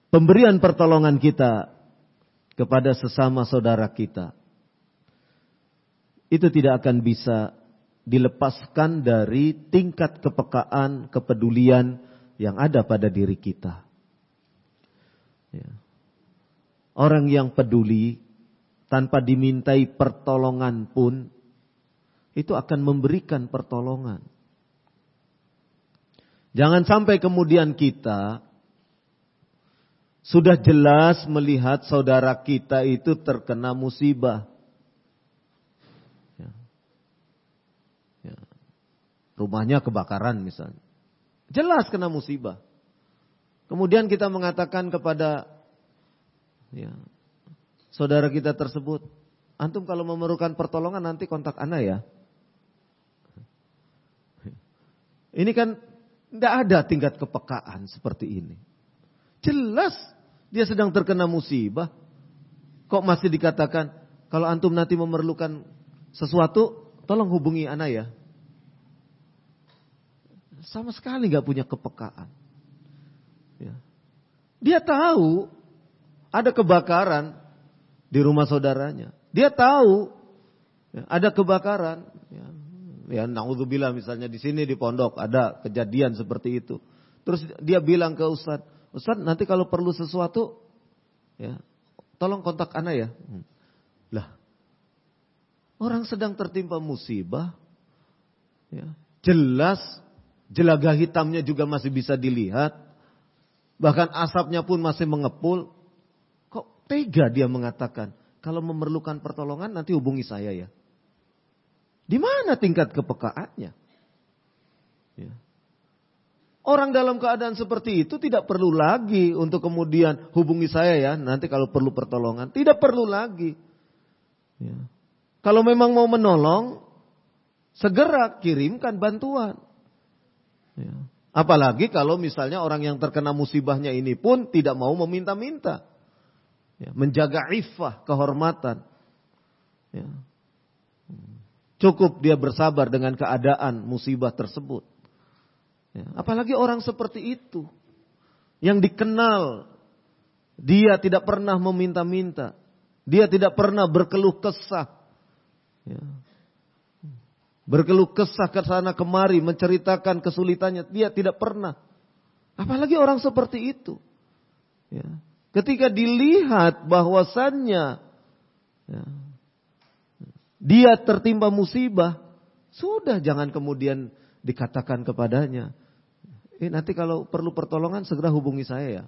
pemberian pertolongan kita kepada sesama saudara kita, itu tidak akan bisa dilepaskan dari tingkat kepekaan, kepedulian yang ada pada diri kita. Ya. Orang yang peduli tanpa dimintai pertolongan pun itu akan memberikan pertolongan. Jangan sampai kemudian kita sudah jelas melihat saudara kita itu terkena musibah. Ya. Ya. Rumahnya kebakaran misalnya. Jelas kena musibah. Kemudian kita mengatakan kepada ya, saudara kita tersebut, antum kalau memerlukan pertolongan nanti kontak ana ya. Ini kan tidak ada tingkat kepekaan seperti ini. Jelas dia sedang terkena musibah. Kok masih dikatakan kalau antum nanti memerlukan sesuatu, tolong hubungi ana ya. Sama sekali gak punya kepekaan. Ya. Dia tahu ada kebakaran di rumah saudaranya. Dia tahu ya, ada kebakaran. Ya, ya naudzubillah misalnya di sini di pondok ada kejadian seperti itu. Terus dia bilang ke Ustadz, Ustadz nanti kalau perlu sesuatu, ya tolong kontak ana ya. Hmm. Lah, orang sedang tertimpa musibah, ya, jelas jelaga hitamnya juga masih bisa dilihat, bahkan asapnya pun masih mengepul. Kok tega dia mengatakan, kalau memerlukan pertolongan nanti hubungi saya ya. Di mana tingkat kepekaannya? Ya. Orang dalam keadaan seperti itu tidak perlu lagi untuk kemudian hubungi saya ya, nanti kalau perlu pertolongan. Tidak perlu lagi. Ya. Kalau memang mau menolong, segera kirimkan bantuan. Ya. Apalagi kalau misalnya orang yang terkena musibahnya ini pun tidak mau meminta-minta. Ya, menjaga iffah, kehormatan. Ya. Cukup dia bersabar dengan keadaan musibah tersebut. Ya, apalagi orang seperti itu. Yang dikenal, dia tidak pernah meminta-minta. Dia tidak pernah berkeluh kesah. Ya. Berkeluh kesah ke sana kemari, menceritakan kesulitannya. Dia tidak pernah. Apalagi orang seperti itu. Ya. Ketika dilihat bahwasannya ya, dia tertimpa musibah, sudah jangan kemudian dikatakan kepadanya, eh nanti kalau perlu pertolongan segera hubungi saya ya.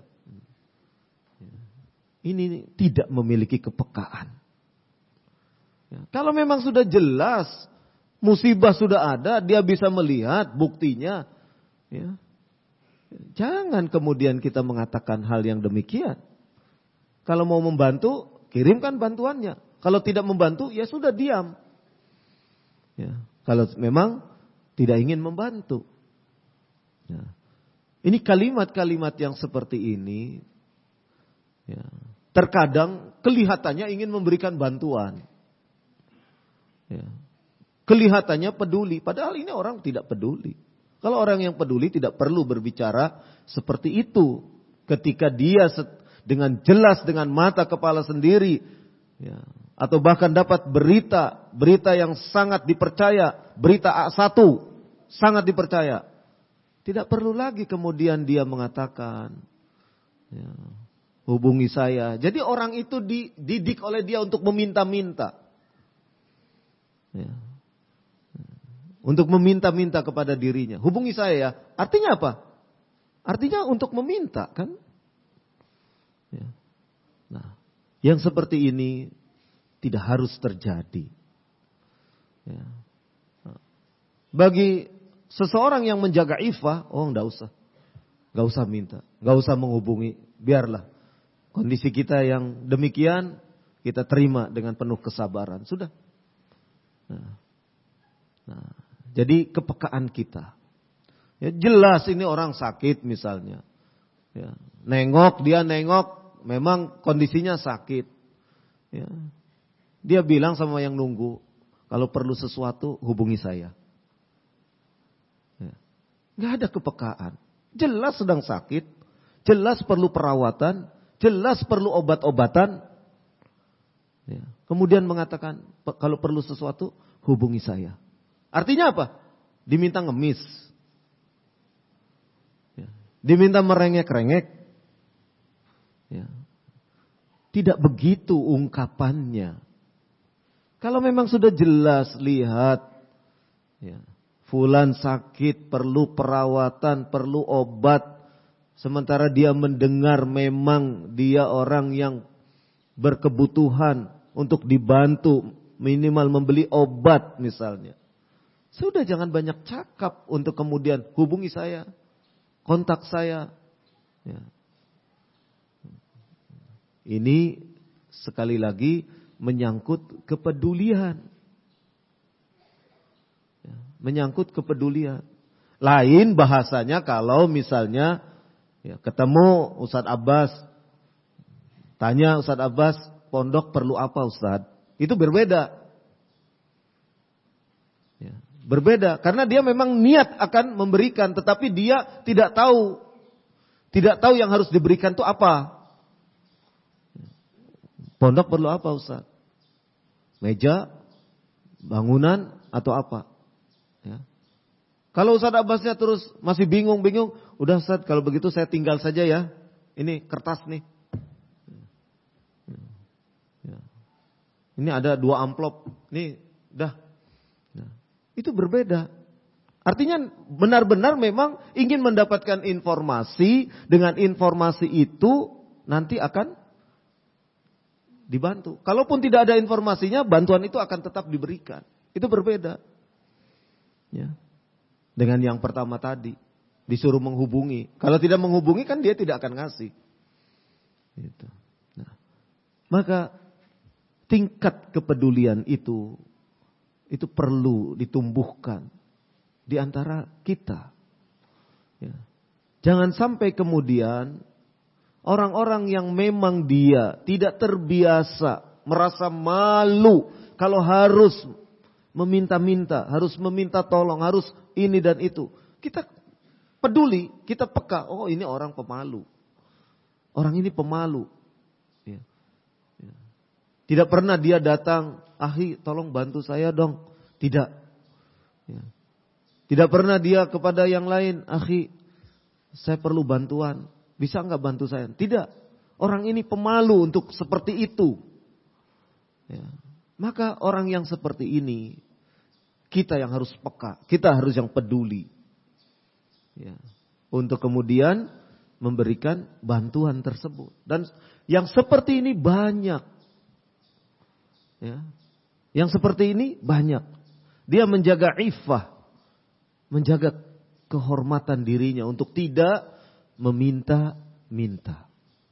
Ini tidak memiliki kepekaan. Ya. Kalau memang sudah jelas musibah sudah ada, dia bisa melihat buktinya. Ya. Jangan kemudian kita mengatakan hal yang demikian. Kalau mau membantu, kirimkan bantuannya. Kalau tidak membantu, ya sudah diam. Ya. Kalau memang tidak ingin membantu. Ya. Ini kalimat-kalimat yang seperti ini, ya, terkadang kelihatannya ingin memberikan bantuan. Ya. Kelihatannya peduli, padahal ini orang tidak peduli. Kalau orang yang peduli tidak perlu berbicara seperti itu. Ketika dia dengan jelas dengan mata kepala sendiri, ya, atau bahkan dapat berita, berita yang sangat dipercaya, berita A satu, sangat dipercaya. Tidak perlu lagi kemudian dia mengatakan, ya, hubungi saya. Jadi orang itu dididik oleh dia untuk meminta-minta. Ya. Untuk meminta-minta kepada dirinya. Hubungi saya ya. Artinya apa? Artinya untuk meminta kan? Ya. Nah, yang seperti ini tidak harus terjadi. Ya. Nah, bagi seseorang yang menjaga iffah, oh enggak usah. Enggak usah minta. Enggak usah menghubungi. Biarlah. Kondisi kita yang demikian, kita terima dengan penuh kesabaran. Sudah. Nah, nah, jadi kepekaan kita. Ya, jelas ini orang sakit misalnya. Ya, nengok, dia nengok, memang kondisinya sakit. Ya. Dia bilang sama yang nunggu, kalau perlu sesuatu hubungi saya. Ya. Gak ada kepekaan. Jelas sedang sakit. jelas perlu perawatan, jelas perlu obat-obatan. Ya. Kemudian mengatakan kalau perlu sesuatu hubungi saya. Artinya apa? Diminta ngemis. Ya. Diminta merengek-rengek. Ya. Tidak begitu ungkapannya. Kalau memang sudah jelas lihat, ya, fulan sakit, perlu perawatan, perlu obat. Sementara dia mendengar memang dia orang yang berkebutuhan untuk dibantu, minimal membeli obat misalnya. Sudah jangan banyak cakap untuk kemudian hubungi saya, kontak saya. Ya. Ini sekali lagi menyangkut kepedulian. Ya, menyangkut kepedulian. Lain bahasanya kalau misalnya ya, ketemu Ustadz Abbas, tanya Ustadz Abbas, pondok perlu apa Ustadz? Itu berbeda. Ya, berbeda karena dia memang niat akan memberikan, tetapi dia tidak tahu, tidak tahu yang harus diberikan itu apa. Pondok perlu apa Ustaz? Meja, bangunan, atau apa? Ya. Kalau Ustaz Abbasnya terus masih bingung-bingung, udah Ustaz kalau begitu saya tinggal saja ya. Ini kertas nih. Ya. Ini ada dua amplop. Nih, dah. Nah, itu berbeda. Artinya benar-benar memang ingin mendapatkan informasi, dengan informasi itu nanti akan dibantu. Kalaupun tidak ada informasinya, bantuan itu akan tetap diberikan. Itu berbeda. Ya. Dengan yang pertama tadi, disuruh menghubungi. Kalau tidak menghubungi kan dia tidak akan ngasih. Gitu. Nah, maka tingkat kepedulian itu itu perlu ditumbuhkan di antara kita. Ya. Jangan sampai kemudian orang-orang yang memang dia tidak terbiasa, merasa malu kalau harus meminta-minta, harus meminta tolong, harus ini dan itu. Kita peduli, kita peka, oh ini orang pemalu. Orang ini pemalu. Ya. Ya. Tidak pernah dia datang, "Ahi, tolong bantu saya dong." Tidak. Ya. Tidak pernah dia kepada yang lain, "Ahi, saya perlu bantuan. Bisa enggak bantu saya?" Tidak. Orang ini pemalu untuk seperti itu. Ya. Maka orang yang seperti ini, kita yang harus peka. Kita harus yang peduli. Ya. Untuk kemudian memberikan bantuan tersebut. Dan yang seperti ini banyak. Ya. Yang seperti ini banyak. Dia menjaga iffah. Menjaga kehormatan dirinya untuk tidak meminta-minta.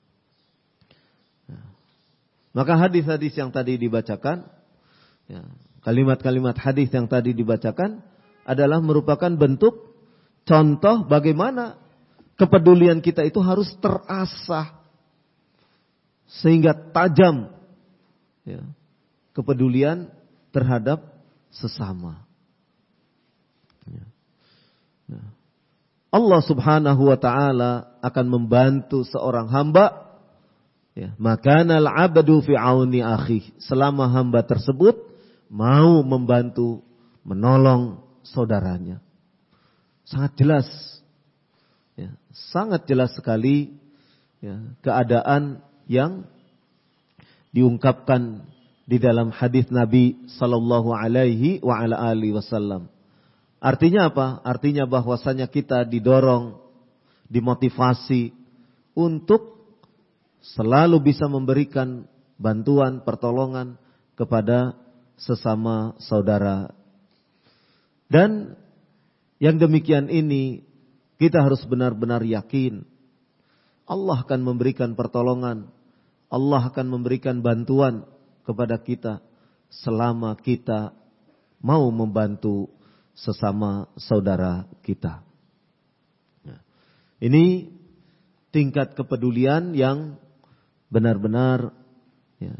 Nah, maka hadis-hadis yang tadi dibacakan, ya, kalimat-kalimat hadis yang tadi dibacakan adalah merupakan bentuk contoh bagaimana kepedulian kita itu harus terasah sehingga tajam, ya, kepedulian terhadap sesama. Ya. Nah. Allah subhanahu wa ta'ala akan membantu seorang hamba. Ya, makanal abdu fi auni akhih. Selama hamba tersebut mau membantu, menolong saudaranya. Sangat jelas. Ya, sangat jelas sekali ya, keadaan yang diungkapkan di dalam hadis Nabi sallallahu alaihi wa ala alihi wasallam. Artinya apa? Artinya bahwasanya kita didorong, dimotivasi untuk selalu bisa memberikan bantuan, pertolongan kepada sesama saudara. Dan yang demikian ini kita harus benar-benar yakin Allah akan memberikan pertolongan, Allah akan memberikan bantuan kepada kita selama kita mau membantu sesama saudara kita. Nah, ini tingkat kepedulian yang benar-benar ya,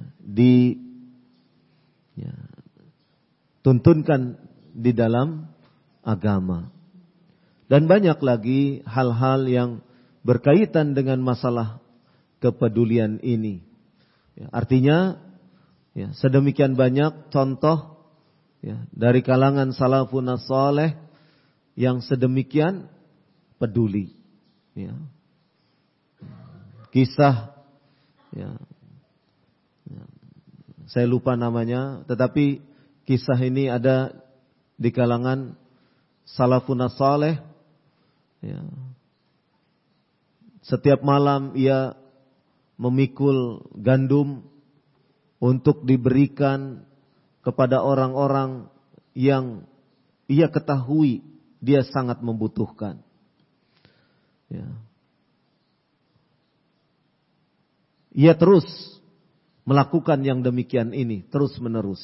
dituntunkan ya, di dalam agama. Dan banyak lagi hal-hal yang berkaitan dengan masalah kepedulian ini. Ya, artinya ya, sedemikian banyak contoh ya, dari kalangan salafun saleh yang sedemikian peduli. Ya. Kisah, ya, ya, saya lupa namanya, tetapi kisah ini ada di kalangan salafun saleh. Ya. Setiap malam ia memikul gandum untuk diberikan kepada orang-orang yang ia ketahui dia sangat membutuhkan. Ya. Ia terus melakukan yang demikian ini, terus menerus.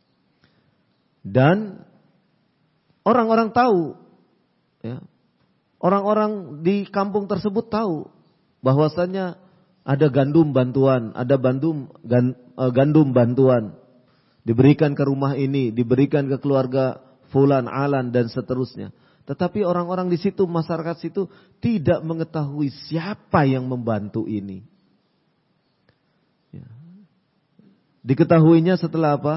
Dan orang-orang tahu, ya, orang-orang di kampung tersebut tahu bahwasannya ada gandum bantuan, ada bandum, gandum bantuan. Diberikan ke rumah ini, diberikan ke keluarga fulan, alan, dan seterusnya. Tetapi orang-orang di situ, masyarakat situ tidak mengetahui siapa yang membantu ini. Ya. Diketahuinya setelah apa?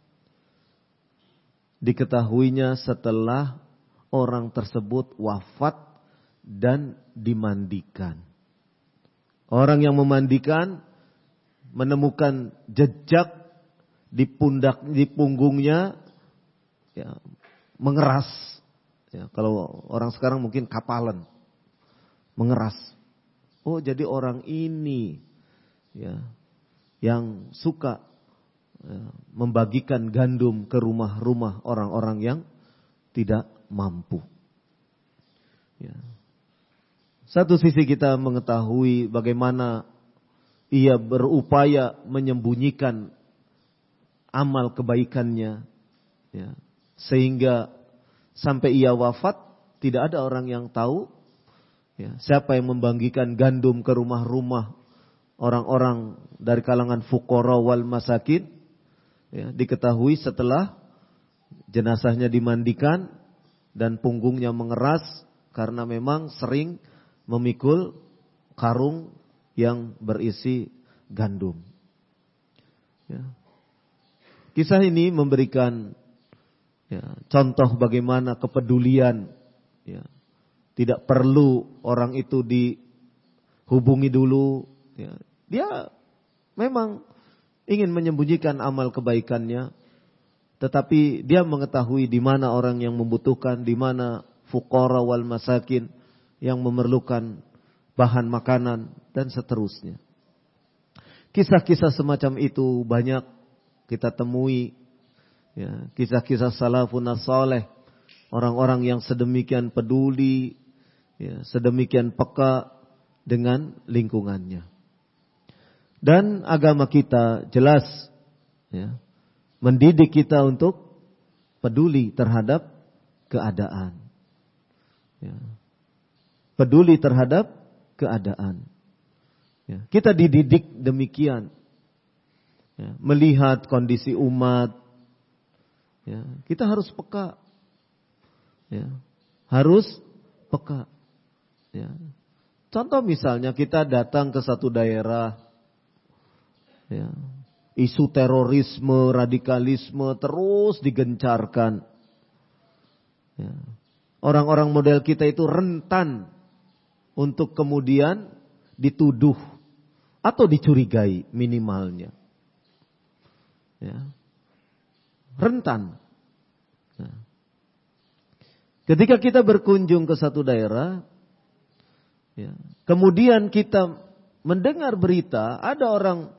Diketahuinya setelah orang tersebut wafat dan dimandikan. Orang yang memandikan menemukan jejak di pundak, di punggungnya, ya, mengeras. Ya, kalau orang sekarang mungkin kapalan, mengeras. Oh, jadi orang ini, ya, yang suka ya, membagikan gandum ke rumah-rumah orang-orang yang tidak mampu. Ya. Satu sisi kita mengetahui bagaimana ia berupaya menyembunyikan amal kebaikannya, ya, sehingga sampai ia wafat tidak ada orang yang tahu, ya, siapa yang membagikan gandum ke rumah-rumah orang-orang dari kalangan fuqara wal masakin. Ya, diketahui setelah jenazahnya dimandikan dan punggungnya mengeras karena memang sering memikul karung yang berisi gandum. Ya. Kisah ini memberikan ya, contoh bagaimana kepedulian. Ya. Tidak perlu orang itu dihubungi dulu. Ya. Dia memang ingin menyembunyikan amal kebaikannya, tetapi dia mengetahui di mana orang yang membutuhkan, di mana fuqara wal masakin yang memerlukan bahan makanan dan seterusnya. Kisah-kisah semacam itu banyak kita temui, ya, kisah-kisah salafun saleh, orang-orang yang sedemikian peduli, ya, sedemikian peka dengan lingkungannya. Dan agama kita jelas, ya, mendidik kita untuk peduli terhadap keadaan, ya, peduli terhadap keadaan. Ya, kita dididik demikian, ya, melihat kondisi umat, ya, kita harus peka, ya, harus peka. Ya. Contoh misalnya kita datang ke satu daerah, ya, isu terorisme, radikalisme terus digencarkan. Ya. Orang-orang model kita itu rentan untuk kemudian dituduh atau dicurigai minimalnya. Ya. Rentan. Ya. Ketika kita berkunjung ke satu daerah, ya, kemudian kita mendengar berita ada orang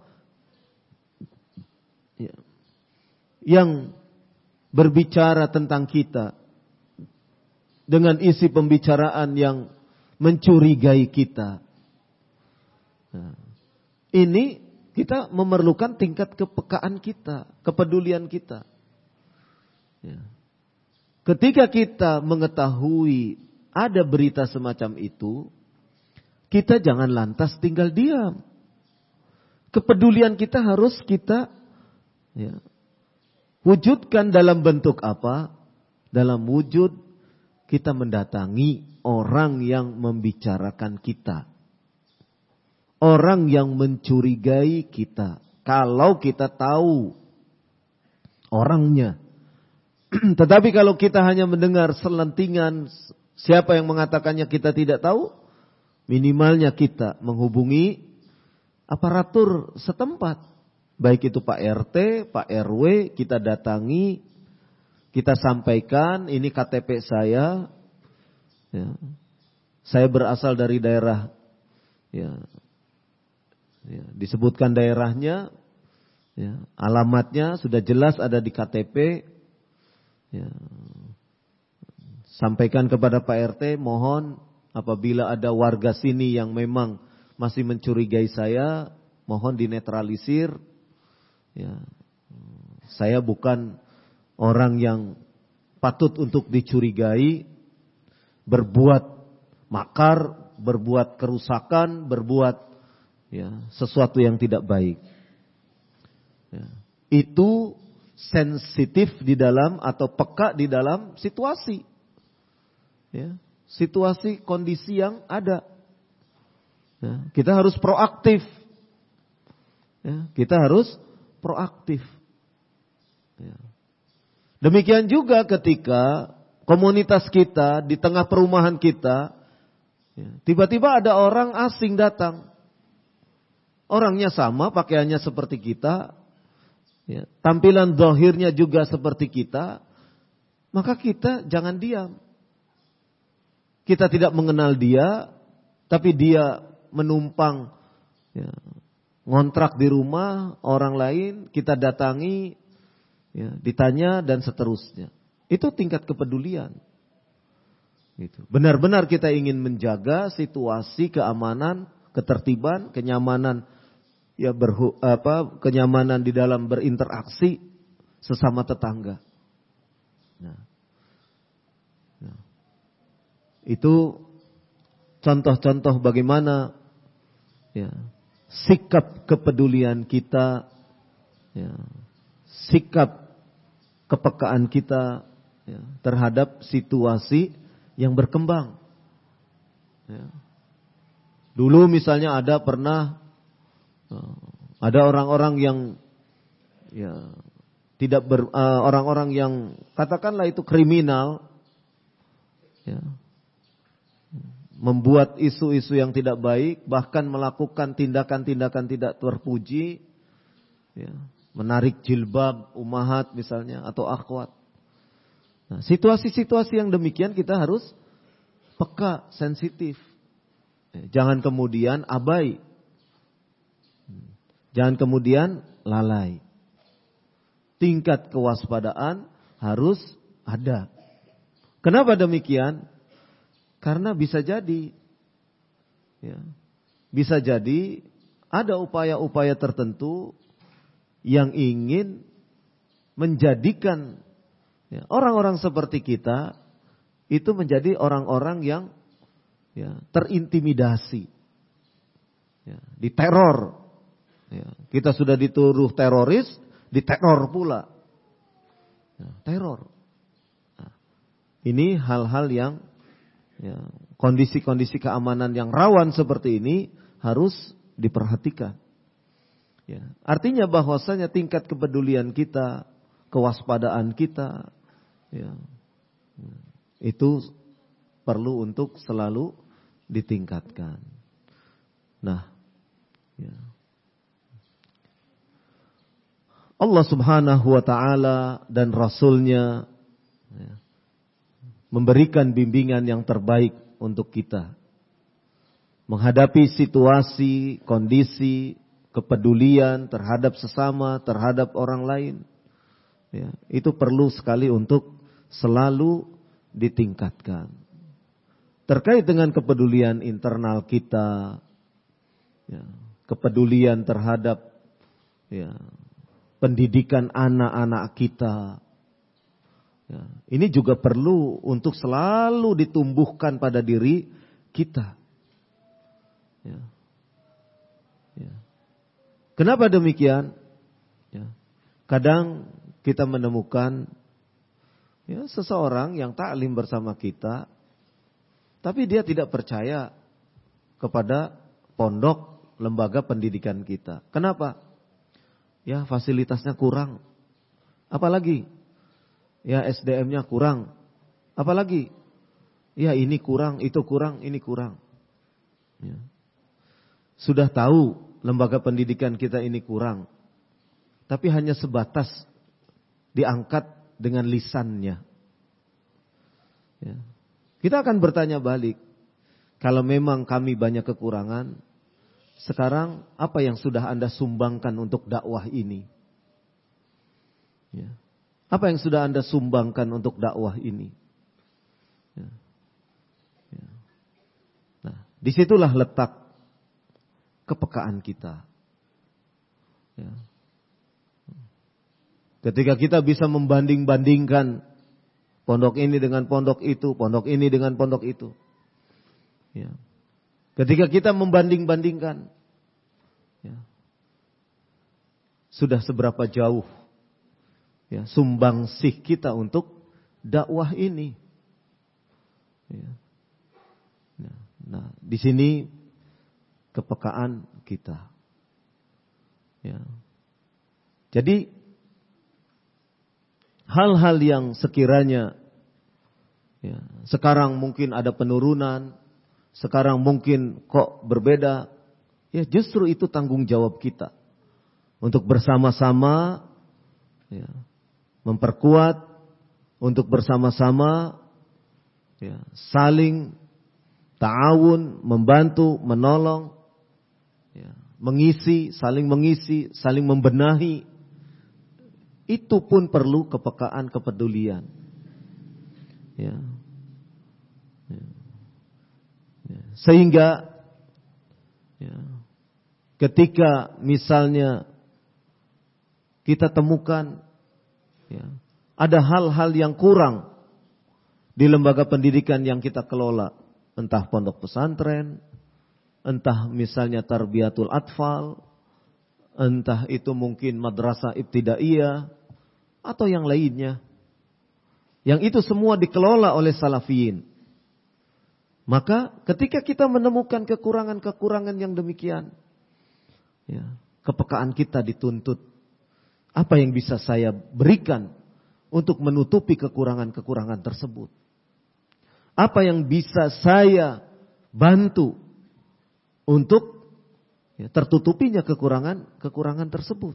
ya, yang berbicara tentang kita dengan isi pembicaraan yang mencurigai kita. Nah, ini kita memerlukan tingkat kepekaan kita, kepedulian kita. Ya. Ketika kita mengetahui ada berita semacam itu, kita jangan lantas tinggal diam. Kepedulian kita harus kita ya, wujudkan dalam bentuk apa? Dalam wujud kita mendatangi orang yang membicarakan kita. Orang yang mencurigai kita. Kalau kita tahu orangnya. Tetapi kalau kita hanya mendengar selentingan, siapa yang mengatakannya kita tidak tahu, minimalnya kita menghubungi aparatur setempat. Baik itu Pak R T, Pak R W, kita datangi, kita sampaikan, ini K T P saya, ya, saya berasal dari daerah, ya, ya, disebutkan daerahnya, ya, alamatnya sudah jelas ada di K T P, ya, sampaikan kepada Pak R T, mohon apabila ada warga sini yang memang masih mencurigai saya, mohon dinetralisir. Ya, saya bukan orang yang patut untuk dicurigai, berbuat makar, berbuat kerusakan, berbuat ya, sesuatu yang tidak baik. Ya, itu sensitif di dalam atau peka di dalam situasi, ya, situasi kondisi yang ada. Ya, kita harus proaktif. Ya, kita harus proaktif. Ya. Demikian juga ketika komunitas kita di tengah perumahan kita, ya, tiba-tiba ada orang asing datang. Orangnya sama, pakaiannya seperti kita, ya, tampilan zahirnya juga seperti kita, maka kita jangan diam. Kita tidak mengenal dia, tapi dia menumpang, ya, ngontrak di rumah orang lain, kita datangi, ya, ditanya dan seterusnya. Itu tingkat kepedulian. Gitu. Benar-benar kita ingin menjaga situasi keamanan, ketertiban, kenyamanan, ya berhu, apa, kenyamanan di dalam berinteraksi sesama tetangga. Nah, nah. Itu contoh-contoh bagaimana, ya, sikap kepedulian kita, ya, sikap kepekaan kita, ya, terhadap situasi yang berkembang. Ya. Dulu misalnya ada pernah ada orang-orang yang, ya, tidak ber, uh, orang-orang yang katakanlah itu kriminal, ya, membuat isu-isu yang tidak baik, bahkan melakukan tindakan-tindakan tidak terpuji, ya, menarik jilbab ummahat misalnya atau akhwat. Nah, situasi-situasi yang demikian kita harus peka, sensitif. Jangan kemudian abai, jangan kemudian lalai. Tingkat kewaspadaan harus ada. Kenapa demikian? Karena bisa jadi, ya, bisa jadi ada upaya-upaya tertentu yang ingin menjadikan, ya, orang-orang seperti kita itu menjadi orang-orang yang, ya, terintimidasi, ya, diteror. Ya, kita sudah dituduh teroris, diteror pula, ya, teror. Nah, ini hal-hal yang, ya, kondisi-kondisi keamanan yang rawan seperti ini harus diperhatikan. Ya, artinya bahwasanya tingkat kepedulian kita, kewaspadaan kita, ya, itu perlu untuk selalu ditingkatkan. Nah, ya, Allah Subhanahu wa taala dan Rasulnya, ya, memberikan bimbingan yang terbaik untuk kita menghadapi situasi, kondisi, kepedulian terhadap sesama, terhadap orang lain. Ya, itu perlu sekali untuk selalu ditingkatkan. Terkait dengan kepedulian internal kita, ya, kepedulian terhadap, ya, pendidikan anak-anak kita, ya, ini juga perlu untuk selalu ditumbuhkan pada diri kita. Ya. Ya. Kenapa demikian? Ya. Kadang kita menemukan, ya, seseorang yang taklim bersama kita, Tapi dia tidak percaya kepada pondok, lembaga pendidikan kita. Kenapa? Ya, fasilitasnya kurang. Apalagi? Ya, S D M-nya kurang. Apalagi? Ya, ini kurang, itu kurang, ini kurang. Ya. Sudah tahu lembaga pendidikan kita ini kurang. Tapi hanya sebatas diangkat dengan lisannya. Ya. Kita akan bertanya balik. Kalau memang kami banyak kekurangan, sekarang apa yang sudah Anda sumbangkan untuk dakwah ini? Ya. Apa yang sudah Anda sumbangkan untuk dakwah ini? Ya. Ya. Nah, disitulah letak kepekaan kita. Ya. Ketika kita bisa membanding-bandingkan pondok ini dengan pondok itu, pondok ini dengan pondok itu. Ya. Ketika kita membanding-bandingkan, ya, sudah seberapa jauh ya, sumbangsih kita untuk dakwah ini. Ya. Nah, nah, di sini kepekaan kita. Ya. Jadi hal-hal yang sekiranya ya, sekarang mungkin ada penurunan, sekarang mungkin kok berbeda, ya justru itu tanggung jawab kita untuk bersama-sama ya, memperkuat, untuk bersama-sama ya, saling ta'awun, membantu, menolong, ya, mengisi, saling mengisi, saling membenahi. Itu pun perlu kepekaan, kepedulian. Ya. Ya. Ya. Sehingga ya, ketika misalnya kita temukan ya, ada hal-hal yang kurang di lembaga pendidikan yang kita kelola, entah pondok pesantren, entah misalnya tarbiyatul atfal, entah itu mungkin madrasah ibtidaiyah atau yang lainnya, yang itu semua dikelola oleh salafiyin. Maka ketika kita menemukan kekurangan-kekurangan yang demikian, ya, kepekaan kita dituntut. Apa yang bisa saya berikan untuk menutupi kekurangan-kekurangan tersebut? Apa yang bisa saya bantu untuk ya, tertutupinya kekurangan-kekurangan tersebut?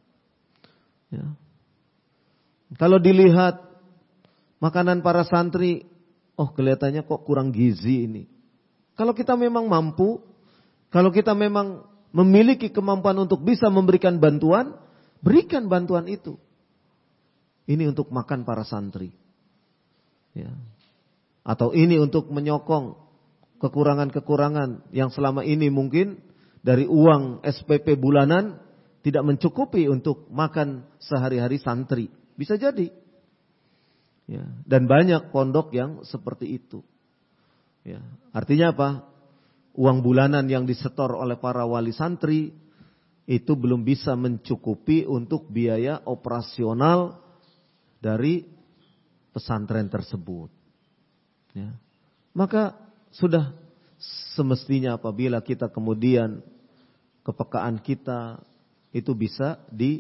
Ya. Kalau dilihat makanan para santri, oh kelihatannya kok kurang gizi ini. Kalau kita memang mampu, kalau kita memang memiliki kemampuan untuk bisa memberikan bantuan, berikan bantuan itu. Ini untuk makan para santri. Ya. Atau ini untuk menyokong kekurangan-kekurangan yang selama ini mungkin dari uang S P P bulanan tidak mencukupi untuk makan sehari-hari santri. Bisa jadi. Ya, dan banyak pondok yang seperti itu. Ya, artinya apa? Uang bulanan yang disetor oleh para wali santri itu belum bisa mencukupi untuk biaya operasional dari pesantren tersebut. Ya. Maka sudah semestinya apabila kita kemudian kepekaan kita itu bisa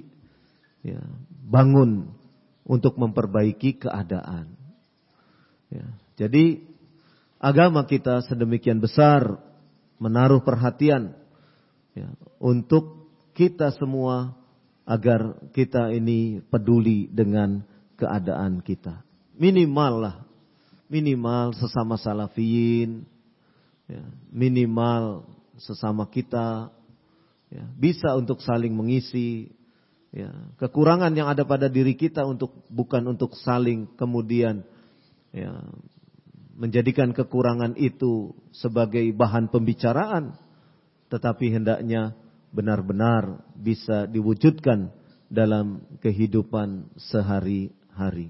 dibangun ya, untuk memperbaiki keadaan. Ya. Jadi agama kita sedemikian besar menaruh perhatian ya, untuk kita semua agar kita ini peduli dengan keadaan kita. Minimal lah, minimal sesama salafiyin, ya, minimal sesama kita ya, bisa untuk saling mengisi. Ya, kekurangan yang ada pada diri kita untuk bukan untuk saling kemudian ya, menjadikan kekurangan itu sebagai bahan pembicaraan, tetapi hendaknya benar-benar bisa diwujudkan dalam kehidupan sehari-hari.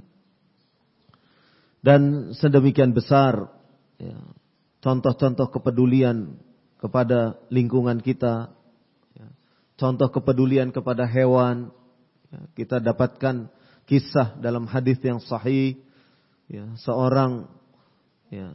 Dan sedemikian besar ya, contoh-contoh kepedulian kepada lingkungan kita. Contoh kepedulian kepada hewan, ya, kita dapatkan kisah dalam hadis yang sahih, ya, seorang ya,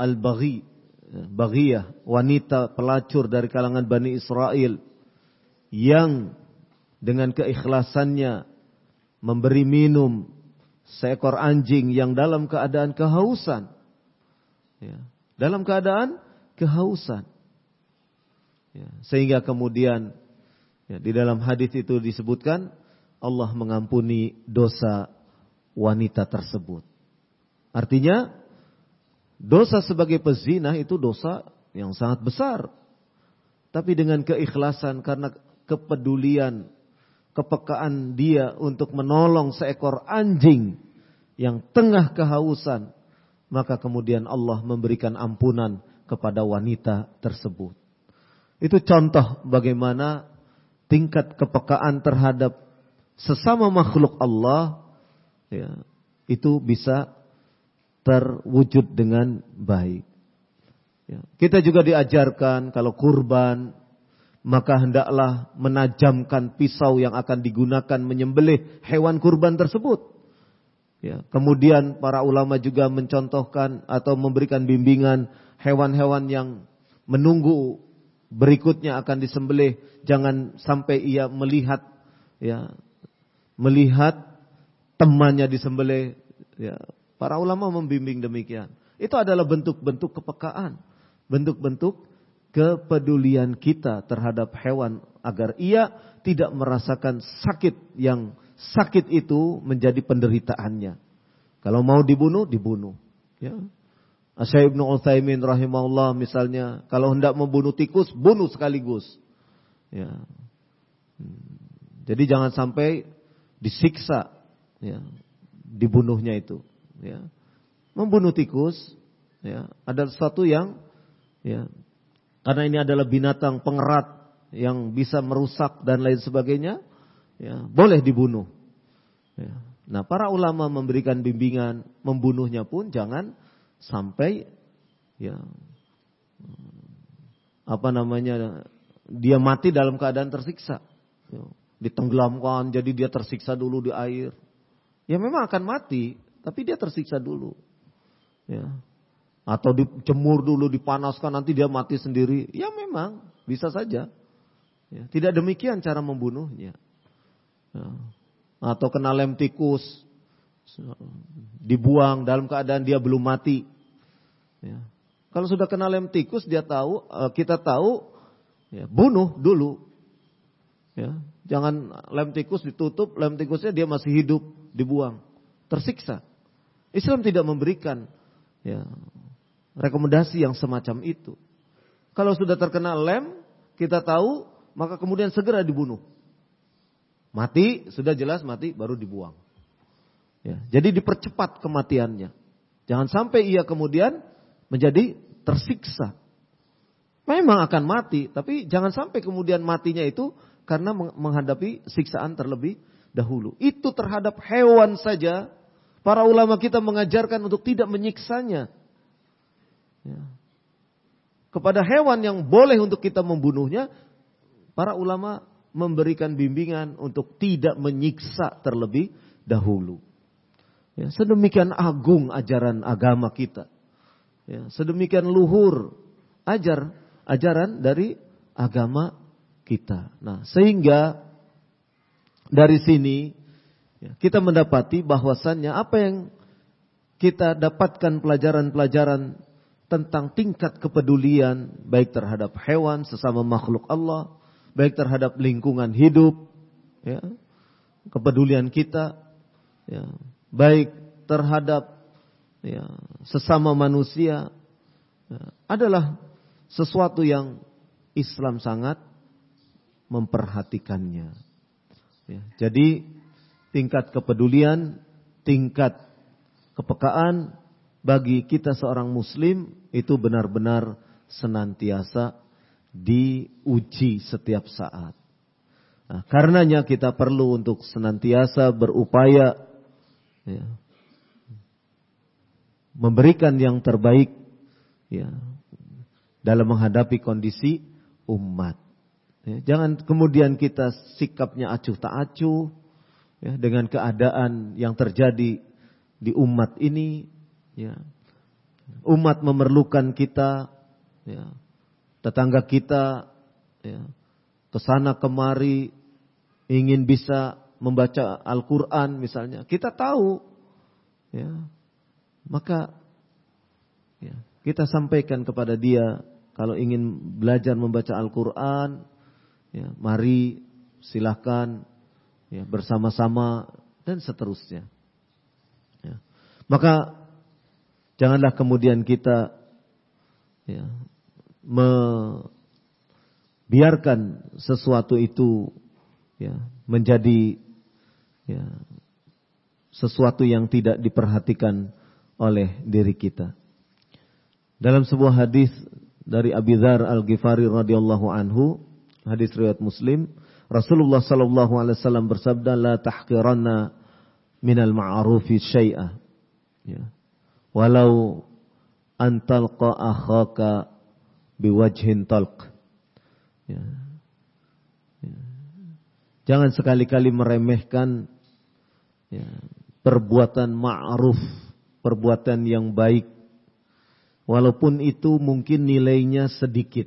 al-baghi, baghiyah, wanita pelacur dari kalangan Bani Israel yang dengan keikhlasannya memberi minum seekor anjing yang dalam keadaan kehausan. Ya, dalam keadaan kehausan. Ya, sehingga kemudian ya, di dalam hadis itu disebutkan Allah mengampuni dosa wanita tersebut. Artinya dosa sebagai pezina itu dosa yang sangat besar. Tapi dengan keikhlasan karena kepedulian, kepekaan dia untuk menolong seekor anjing yang tengah kehausan, maka kemudian Allah memberikan ampunan kepada wanita tersebut. Itu contoh bagaimana tingkat kepekaan terhadap sesama makhluk Allah ya, itu bisa terwujud dengan baik. Ya, kita juga diajarkan kalau kurban maka hendaklah menajamkan pisau yang akan digunakan menyembelih hewan kurban tersebut. Ya, kemudian para ulama juga mencontohkan atau memberikan bimbingan hewan-hewan yang menunggu berikutnya akan disembelih, jangan sampai ia melihat ya melihat temannya disembelih. Ya, para ulama membimbing demikian. Itu adalah bentuk-bentuk kepekaan, bentuk-bentuk kepedulian kita terhadap hewan agar ia tidak merasakan sakit yang sakit itu menjadi penderitaannya. Kalau mau dibunuh, dibunuh. Ya. Syekh Ibnu Utsaimin rahimahullah misalnya, kalau hendak membunuh tikus, bunuh sekaligus. Ya. Jadi jangan sampai disiksa, ya, dibunuhnya itu. Ya. Membunuh tikus, ya, adalah sesuatu yang, ya, karena ini adalah binatang pengerat yang bisa merusak dan lain sebagainya, ya, boleh dibunuh. Ya. Nah, para ulama memberikan bimbingan, membunuhnya pun jangan sampai, ya, apa namanya, dia mati dalam keadaan tersiksa. Ya, ditenggelamkan, jadi dia tersiksa dulu di air. Ya memang akan mati, tapi dia tersiksa dulu. Ya. Atau dijemur dulu, dipanaskan, nanti dia mati sendiri. Ya memang, bisa saja. Ya, tidak demikian cara membunuhnya. Ya. Atau kena lem tikus, dibuang dalam keadaan dia belum mati. Ya. Kalau sudah kena lem tikus, dia tahu, kita tahu, ya, bunuh dulu. Ya. Jangan lem tikus ditutup, lem tikusnya dia masih hidup, dibuang. Tersiksa. Islam tidak memberikan, ya, rekomendasi yang semacam itu. Kalau sudah terkena lem, kita tahu, maka kemudian segera dibunuh. Mati, sudah jelas mati, baru dibuang. Ya, jadi dipercepat kematiannya. Jangan sampai ia kemudian menjadi tersiksa. Memang akan mati, tapi jangan sampai kemudian matinya itu karena menghadapi siksaan terlebih dahulu. Itu terhadap hewan saja, para ulama kita mengajarkan untuk tidak menyiksanya. Ya. Kepada hewan yang boleh untuk kita membunuhnya, para ulama memberikan bimbingan untuk tidak menyiksa terlebih dahulu. Ya, sedemikian agung ajaran agama kita. Ya, sedemikian luhur ajar ajaran dari agama kita. Nah, sehingga dari sini ya, kita mendapati bahwasannya apa yang kita dapatkan pelajaran-pelajaran tentang tingkat kepedulian baik terhadap hewan sesama makhluk Allah, baik terhadap lingkungan hidup, ya, kepedulian kita, ya, baik terhadap, ya, sesama manusia, ya, adalah sesuatu yang Islam sangat memperhatikannya. Ya, jadi tingkat kepedulian, tingkat kepekaan bagi kita seorang Muslim itu benar-benar senantiasa diuji setiap saat. Nah, karenanya kita perlu untuk senantiasa berupaya, ya, memberikan yang terbaik, ya, dalam menghadapi kondisi umat. Ya, jangan kemudian kita sikapnya acuh tak acuh, ya, dengan keadaan yang terjadi di umat ini. Ya. umat memerlukan kita, ya, tetangga kita, ya, kesana kemari ingin bisa membaca Al-Quran misalnya, kita tahu, ya, maka ya, kita sampaikan kepada dia kalau ingin belajar membaca Al-Quran, ya, mari silahkan, ya, bersama-sama dan seterusnya. Ya. Maka janganlah kemudian kita, ya, membiarkan sesuatu itu, ya, menjadi, ya, sesuatu yang tidak diperhatikan oleh diri kita. Dalam sebuah hadis dari Abi Dzar Al-Ghifari radhiyallahu anhu, hadis riwayat Muslim, Rasulullah sallallahu alaihi wasallam bersabda, la tahqiranna minal ma'rufi syai'a, ya, walau antalqa akhaka biwajhin talq, ya. Ya. Jangan sekali-kali meremehkan, ya, perbuatan ma'ruf, perbuatan yang baik, walaupun itu mungkin nilainya sedikit.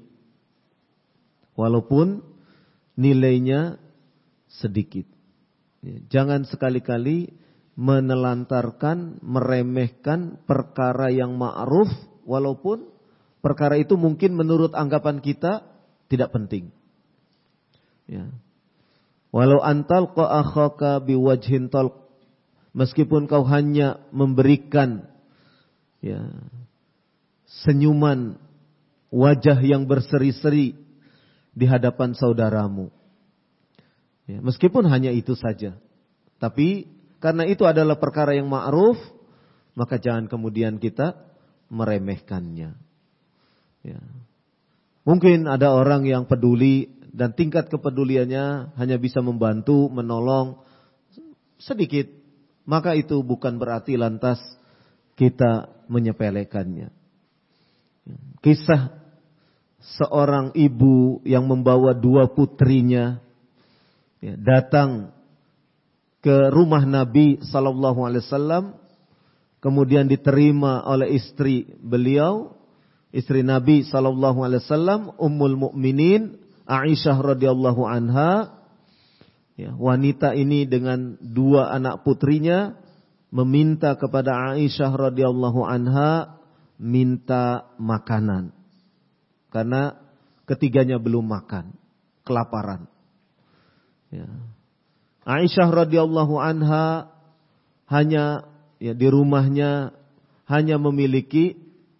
Walaupun nilainya sedikit. Ya, jangan sekali-kali menelantarkan, meremehkan perkara yang ma'ruf, walaupun perkara itu mungkin menurut anggapan kita tidak penting. Ya. Walau antal qa akhaka biwajhin talq, meskipun kau hanya memberikan, ya, senyuman wajah yang berseri-seri di hadapan saudaramu, ya, meskipun hanya itu saja, tapi karena itu adalah perkara yang ma'ruf, maka jangan kemudian kita meremehkannya. Ya. Mungkin ada orang yang peduli dan tingkat kepeduliannya hanya bisa membantu, menolong sedikit, maka itu bukan berarti lantas kita menyepelekannya. Kisah seorang ibu yang membawa dua putrinya, ya, datang ke rumah Nabi sallallahu alaihi wasallam, kemudian diterima oleh istri beliau, istri Nabi sallallahu alaihi wasallam, Ummul Mukminin Aisyah radhiyallahu anha. Ya, wanita ini dengan dua anak putrinya meminta kepada Aisyah radhiyallahu anha minta makanan, karena ketiganya belum makan, kelaparan. Ya. Aisyah radhiyallahu anha hanya, ya, di rumahnya hanya memiliki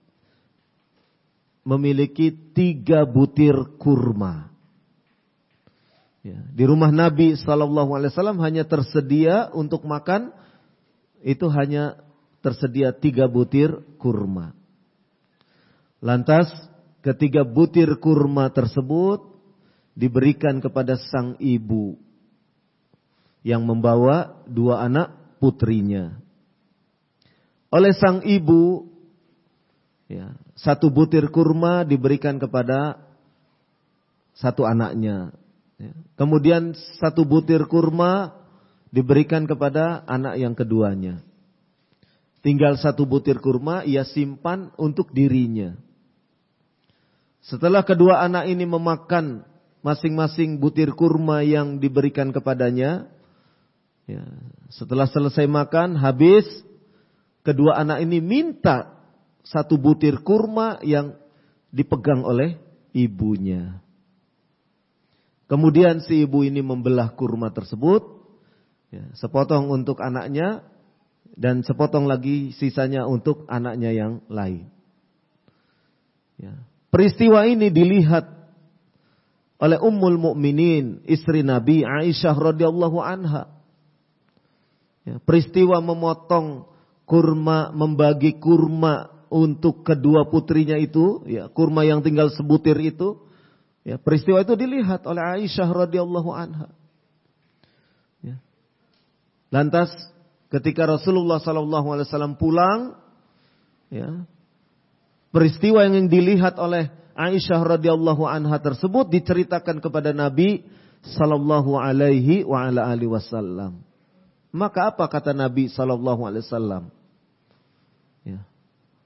memiliki tiga butir kurma. Ya, di rumah Nabi sallallahu alaihi wasallam hanya tersedia untuk makan itu hanya tersedia tiga butir kurma. Lantas ketiga butir kurma tersebut diberikan kepada sang ibu yang membawa dua anak putrinya. Oleh sang ibu, ya, satu butir kurma diberikan kepada satu anaknya. Ya. Kemudian satu butir kurma diberikan kepada anak yang keduanya. Tinggal satu butir kurma ia simpan untuk dirinya. Setelah kedua anak ini memakan masing-masing butir kurma yang diberikan kepadanya, ya, setelah selesai makan habis, kedua anak ini minta satu butir kurma yang dipegang oleh ibunya. Kemudian si ibu ini membelah kurma tersebut, ya, sepotong untuk anaknya dan sepotong lagi sisanya untuk anaknya yang lain. Ya. Peristiwa ini dilihat oleh Ummul Mukminin, istri Nabi Aisyah radhiyallahu anha. Ya, peristiwa memotong kurma, membagi kurma untuk kedua putrinya itu, ya, kurma yang tinggal sebutir itu, ya, peristiwa itu dilihat oleh Aisyah radhiyallahu anha. Ya. Lantas ketika Rasulullah sallallahu alaihi wasallam pulang, ya, peristiwa yang dilihat oleh Aisyah radhiyallahu anha tersebut diceritakan kepada Nabi sallallahu alaihi wa ala alihi wasallam. Maka apa kata Nabi sallallahu alaihi wasallam? Ya.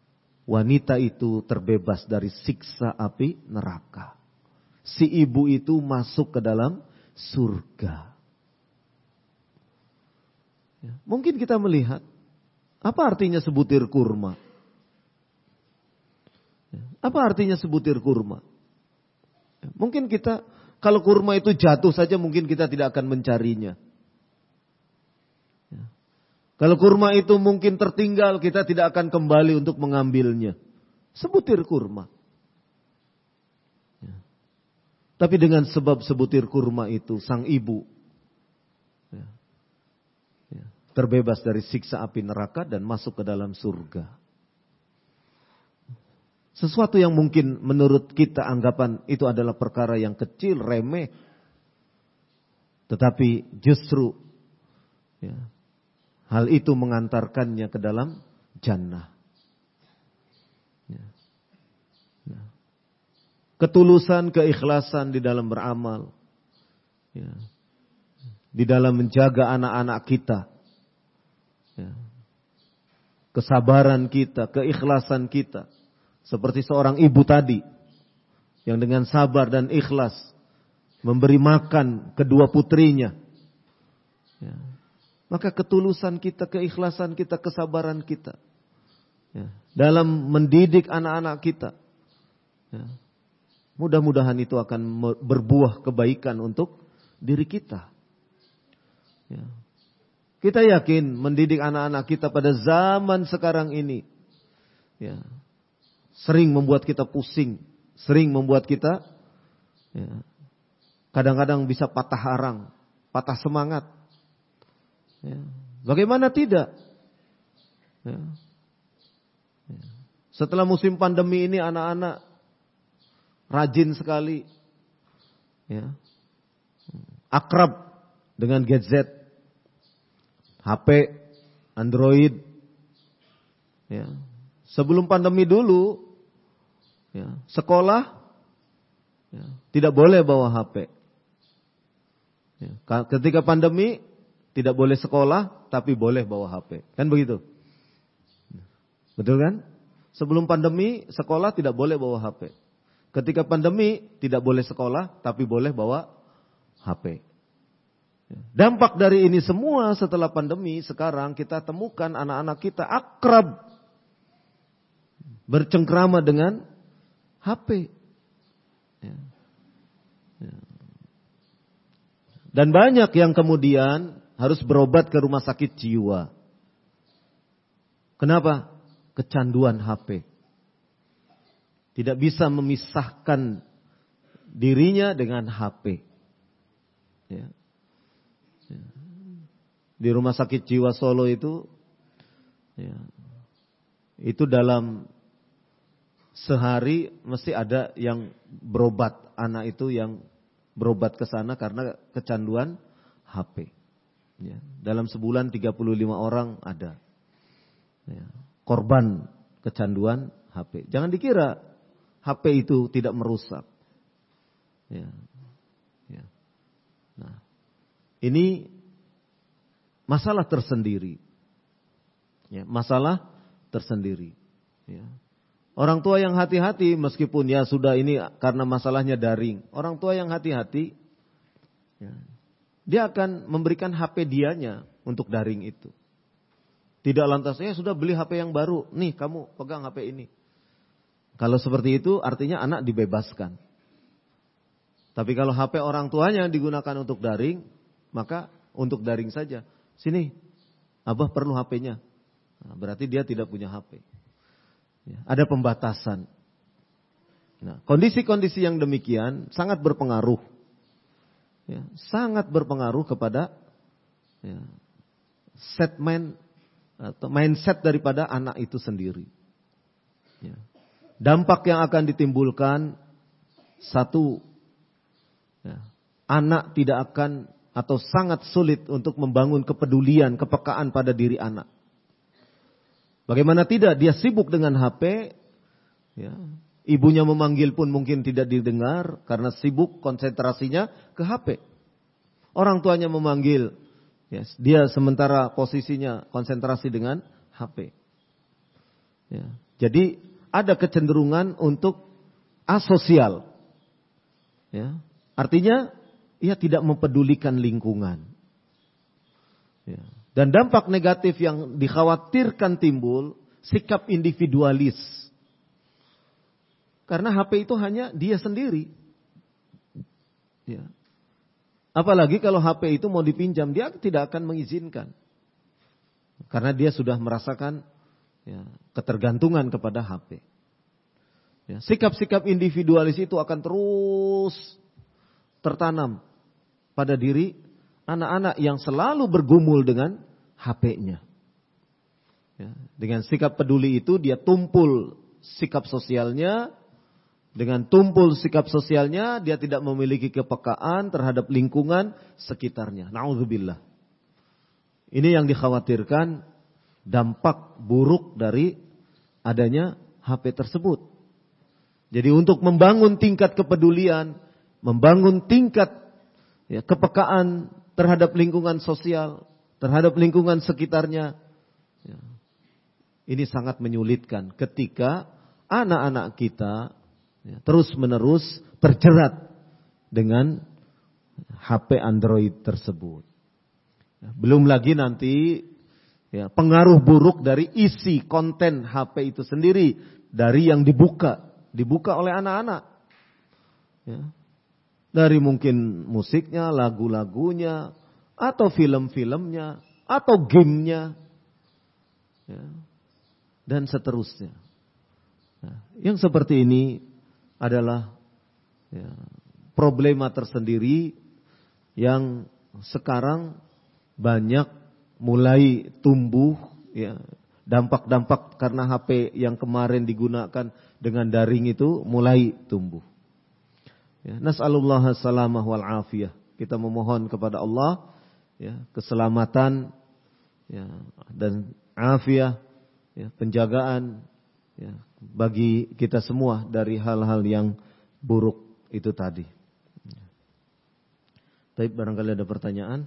wanita itu terbebas dari siksa api neraka. Si ibu itu masuk ke dalam surga. Ya, mungkin kita melihat, apa artinya sebutir kurma? Ya, apa artinya sebutir kurma? Ya, mungkin kita, kalau kurma itu jatuh saja mungkin kita tidak akan mencarinya. Ya. Kalau kurma itu mungkin tertinggal, kita tidak akan kembali untuk mengambilnya. Sebutir kurma. Ya. Tapi dengan sebab sebutir kurma itu, sang ibu ya, ya, terbebas dari siksa api neraka dan masuk ke dalam surga. Sesuatu yang mungkin menurut kita anggapan itu adalah perkara yang kecil, remeh. Tetapi justru ya, hal itu mengantarkannya ke dalam jannah. Ya. Ya. Ketulusan, keikhlasan di dalam beramal. Ya. Di dalam menjaga anak-anak kita. Ya. Kesabaran kita, keikhlasan kita. Seperti seorang ibu tadi yang dengan sabar dan ikhlas memberi makan kedua putrinya. Ya. Maka ketulusan kita, keikhlasan kita, kesabaran kita ya, dalam mendidik anak-anak kita. Ya. Mudah-mudahan itu akan berbuah kebaikan untuk diri kita. Ya. Kita yakin mendidik anak-anak kita pada zaman sekarang ini ya, sering membuat kita pusing, sering membuat kita ya, kadang-kadang bisa patah arang, patah semangat. Ya. Bagaimana tidak? Ya. Ya. Setelah musim pandemi ini anak-anak rajin sekali, ya, akrab dengan gadget, H P, Android. Ya. Sebelum pandemi dulu, ya, sekolah ya, tidak boleh bawa H P. Ya, ketika pandemi tidak boleh sekolah, tapi boleh bawa H P. Kan begitu? Betul kan? Sebelum pandemi sekolah tidak boleh bawa H P. Ketika pandemi tidak boleh sekolah, tapi boleh bawa H P. Dampak dari ini semua setelah pandemi, sekarang kita temukan anak-anak kita akrab bercengkrama dengan H P. Ya. Ya. Dan banyak yang kemudian harus berobat ke rumah sakit jiwa. Kenapa? Kecanduan H P. Tidak bisa memisahkan dirinya dengan H P. Ya. Ya. Di rumah sakit jiwa Solo itu, ya, itu dalam sehari mesti ada yang berobat, anak itu yang berobat ke sana karena kecanduan H P. Ya. Dalam sebulan tiga puluh lima orang ada ya, korban kecanduan H P. Jangan dikira H P itu tidak merusak. Ya. Ya. Nah, ini masalah tersendiri. Ya, masalah tersendiri. Ya. Orang tua yang hati-hati meskipun ya sudah ini karena masalahnya daring. Orang tua yang hati-hati ya, dia akan memberikan H P dianya untuk daring itu. Tidak lantas ya sudah beli H P yang baru. Nih kamu pegang H P ini. Kalau seperti itu artinya anak dibebaskan. Tapi kalau H P orang tuanya digunakan untuk daring, maka untuk daring saja. Sini, Abah perlu H P-nya. Nah, berarti dia tidak punya H P. Ya, ada pembatasan. Nah, kondisi-kondisi yang demikian sangat berpengaruh. Ya, sangat berpengaruh kepada ya, setmen atau mindset daripada anak itu sendiri. Ya. Dampak yang akan ditimbulkan satu, ya, anak tidak akan atau sangat sulit untuk membangun kepedulian, kepekaan pada diri anak. Bagaimana tidak, dia sibuk dengan H P, ya, ibunya memanggil pun mungkin tidak didengar karena sibuk konsentrasinya ke H P. Orang tuanya memanggil, ya, dia sementara posisinya konsentrasi dengan H P. Ya, jadi ada kecenderungan untuk asosial. Ya, artinya ia tidak mempedulikan lingkungan. Ya. Dan dampak negatif yang dikhawatirkan timbul, sikap individualis. Karena H P itu hanya dia sendiri. Ya. Apalagi kalau H P itu mau dipinjam, dia tidak akan mengizinkan. Karena dia sudah merasakan ya, ketergantungan kepada H P. Ya, sikap-sikap individualis itu akan terus tertanam pada diri anak-anak yang selalu bergumul dengan H P-nya. Ya, dengan sikap peduli itu dia tumpul sikap sosialnya. Dengan tumpul sikap sosialnya dia tidak memiliki kepekaan terhadap lingkungan sekitarnya. Na'udzubillah. Ini yang dikhawatirkan dampak buruk dari adanya H P tersebut. Jadi untuk membangun tingkat kepedulian, membangun tingkat ya, kepekaan terhadap lingkungan sosial, terhadap lingkungan sekitarnya. Ya. Ini sangat menyulitkan ketika anak-anak kita ya, terus-menerus terjerat dengan H P Android tersebut. Ya, belum lagi nanti ya, pengaruh buruk dari isi konten H P itu sendiri dari yang dibuka, dibuka oleh anak-anak. Ya. Dari mungkin musiknya, lagu-lagunya, atau film-filmnya, atau gamenya, ya, dan seterusnya. Nah, yang seperti ini adalah ya, problema tersendiri yang sekarang banyak mulai tumbuh, ya, dampak-dampak karena H P yang kemarin digunakan dengan daring itu mulai tumbuh. Ya, nas'alullah salamah wal afiyah. Kita memohon kepada Allah ya, keselamatan ya, dan afiyah, ya, penjagaan ya, bagi kita semua dari hal-hal yang buruk itu tadi. Baik, barangkali ada pertanyaan.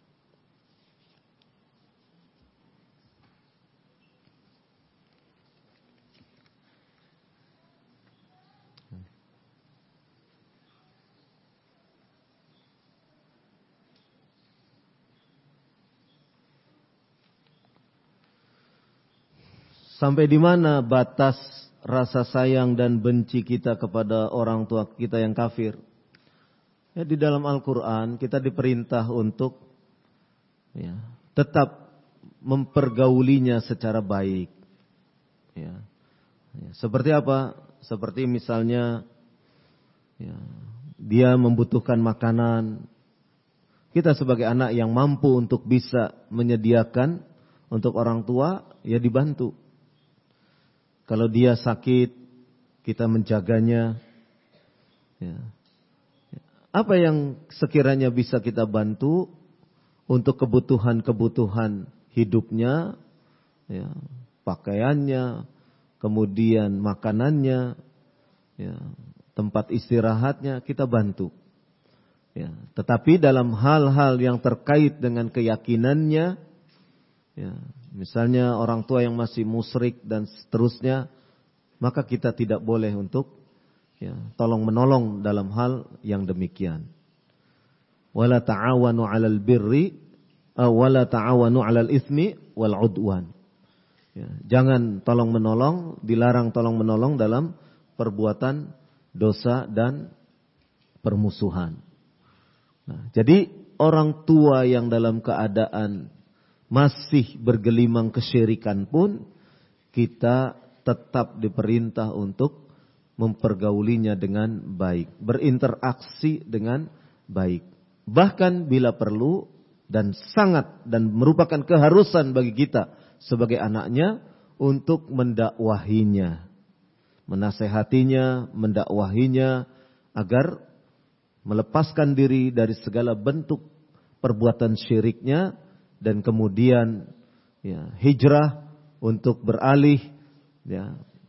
Sampai di mana batas rasa sayang dan benci kita kepada orang tua kita yang kafir? Ya, di dalam Al-Quran kita diperintah untuk ya, tetap mempergaulinya secara baik. Ya. Ya, seperti apa? Seperti misalnya ya, dia membutuhkan makanan. Kita sebagai anak yang mampu untuk bisa menyediakan untuk orang tua, ya dibantu. Kalau dia sakit, kita menjaganya. Ya. Apa yang sekiranya bisa kita bantu untuk kebutuhan-kebutuhan hidupnya, ya, pakaiannya, kemudian makanannya, ya, tempat istirahatnya, kita bantu. Ya. Tetapi dalam hal-hal yang terkait dengan keyakinannya, ya, misalnya orang tua yang masih musyrik dan seterusnya, maka kita tidak boleh untuk ya, tolong menolong dalam hal yang demikian. Wala ta'awanu 'alal birri wala ta'awanu 'alal itsmi wal 'udwan. Ya, jangan tolong menolong, dilarang tolong menolong dalam perbuatan dosa dan permusuhan. Nah, jadi orang tua yang dalam keadaan masih bergelimang kesyirikan pun kita tetap diperintah untuk mempergaulinya dengan baik, berinteraksi dengan baik. Bahkan bila perlu dan sangat dan merupakan keharusan bagi kita sebagai anaknya untuk mendakwahinya, menasehatinya, mendakwahinya agar melepaskan diri dari segala bentuk perbuatan syiriknya. Dan kemudian ya, hijrah untuk beralih ya,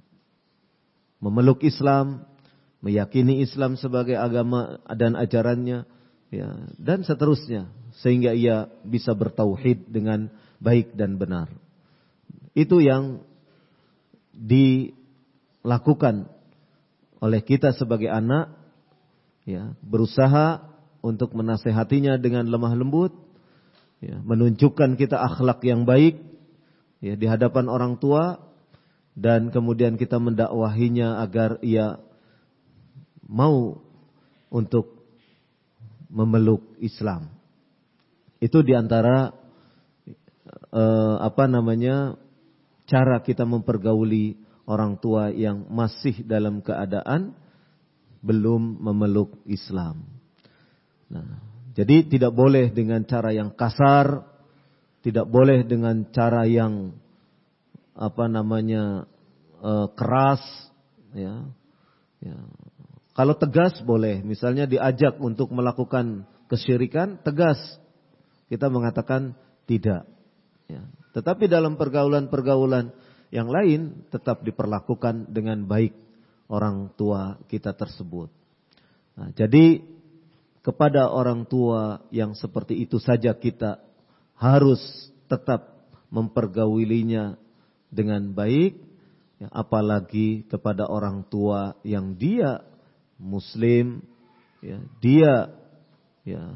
memeluk Islam, meyakini Islam sebagai agama dan ajarannya ya, dan seterusnya sehingga ia bisa bertauhid dengan baik dan benar. Itu yang lakukan oleh kita sebagai anak, ya, berusaha untuk menasehatinya dengan lemah lembut, ya, menunjukkan kita akhlak yang baik, ya, di hadapan orang tua, dan kemudian kita mendakwahinya agar ia mau untuk memeluk Islam. Itu diantara eh, apa namanya cara kita mempergauli orang tua yang masih dalam keadaan belum memeluk Islam. Nah, jadi tidak boleh dengan cara yang kasar, tidak boleh dengan cara yang apa namanya e, keras, ya. Ya. Kalau tegas boleh, misalnya diajak untuk melakukan kesyirikan, tegas kita mengatakan tidak. Ya. Tetapi dalam pergaulan-pergaulan yang lain tetap diperlakukan dengan baik orang tua kita tersebut. Nah, jadi kepada orang tua yang seperti itu saja kita harus tetap mempergaulinya dengan baik, ya, apalagi kepada orang tua yang dia Muslim, ya, dia ya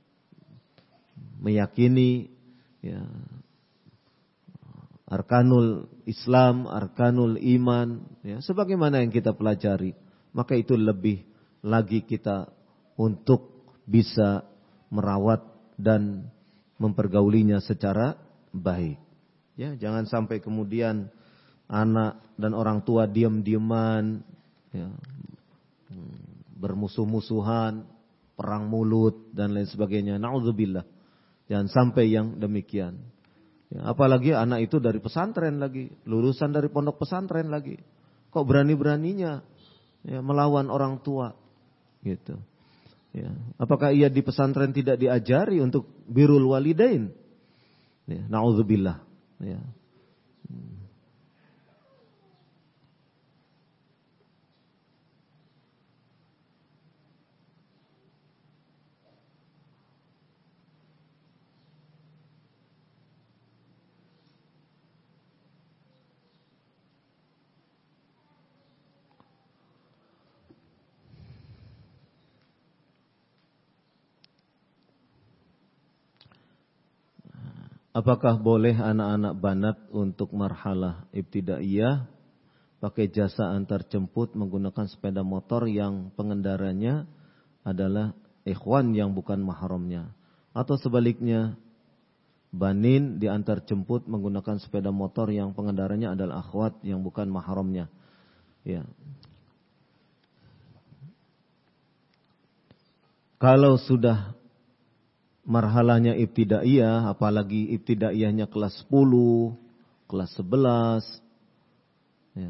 meyakini, ya, arkanul Islam, arkanul iman, ya, sebagaimana yang kita pelajari, maka itu lebih lagi kita untuk bisa merawat dan mempergaulinya secara baik. Ya, jangan sampai kemudian anak dan orang tua diam-diaman, ya, bermusuh-musuhan, perang mulut dan lain sebagainya. Na'udzubillah. Jangan sampai yang demikian. Ya, apalagi anak itu dari pesantren lagi, lulusan dari pondok pesantren lagi. Kok berani-beraninya, ya, melawan orang tua, gitu. Ya, apakah ia di pesantren tidak diajari untuk birrul walidain? Ya, na'udzubillah. Ya. Apakah boleh anak-anak banat untuk marhalah ibtidaiyah pakai jasa antar jemput menggunakan sepeda motor yang pengendaranya adalah ikhwan yang bukan mahramnya, atau sebaliknya banin diantar jemput menggunakan sepeda motor yang pengendaranya adalah akhwat yang bukan mahramnya? Ya. Kalau sudah marhalahnya ibtidaiyah, apalagi ibtidaiyahnya kelas sepuluh, kelas sebelas, ya.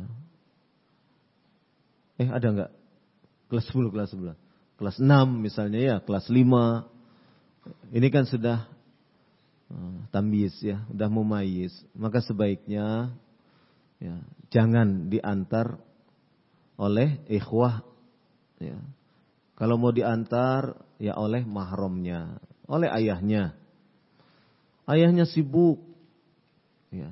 Eh ada enggak? Kelas sepuluh, kelas sebelas. Kelas enam misalnya, ya, kelas lima. Ini kan sudah uh, tamyiz, ya, sudah mumayyiz. Maka sebaiknya, ya, jangan diantar oleh ikhwah, ya. Kalau mau diantar, ya oleh mahramnya, oleh ayahnya. Ayahnya sibuk, ya.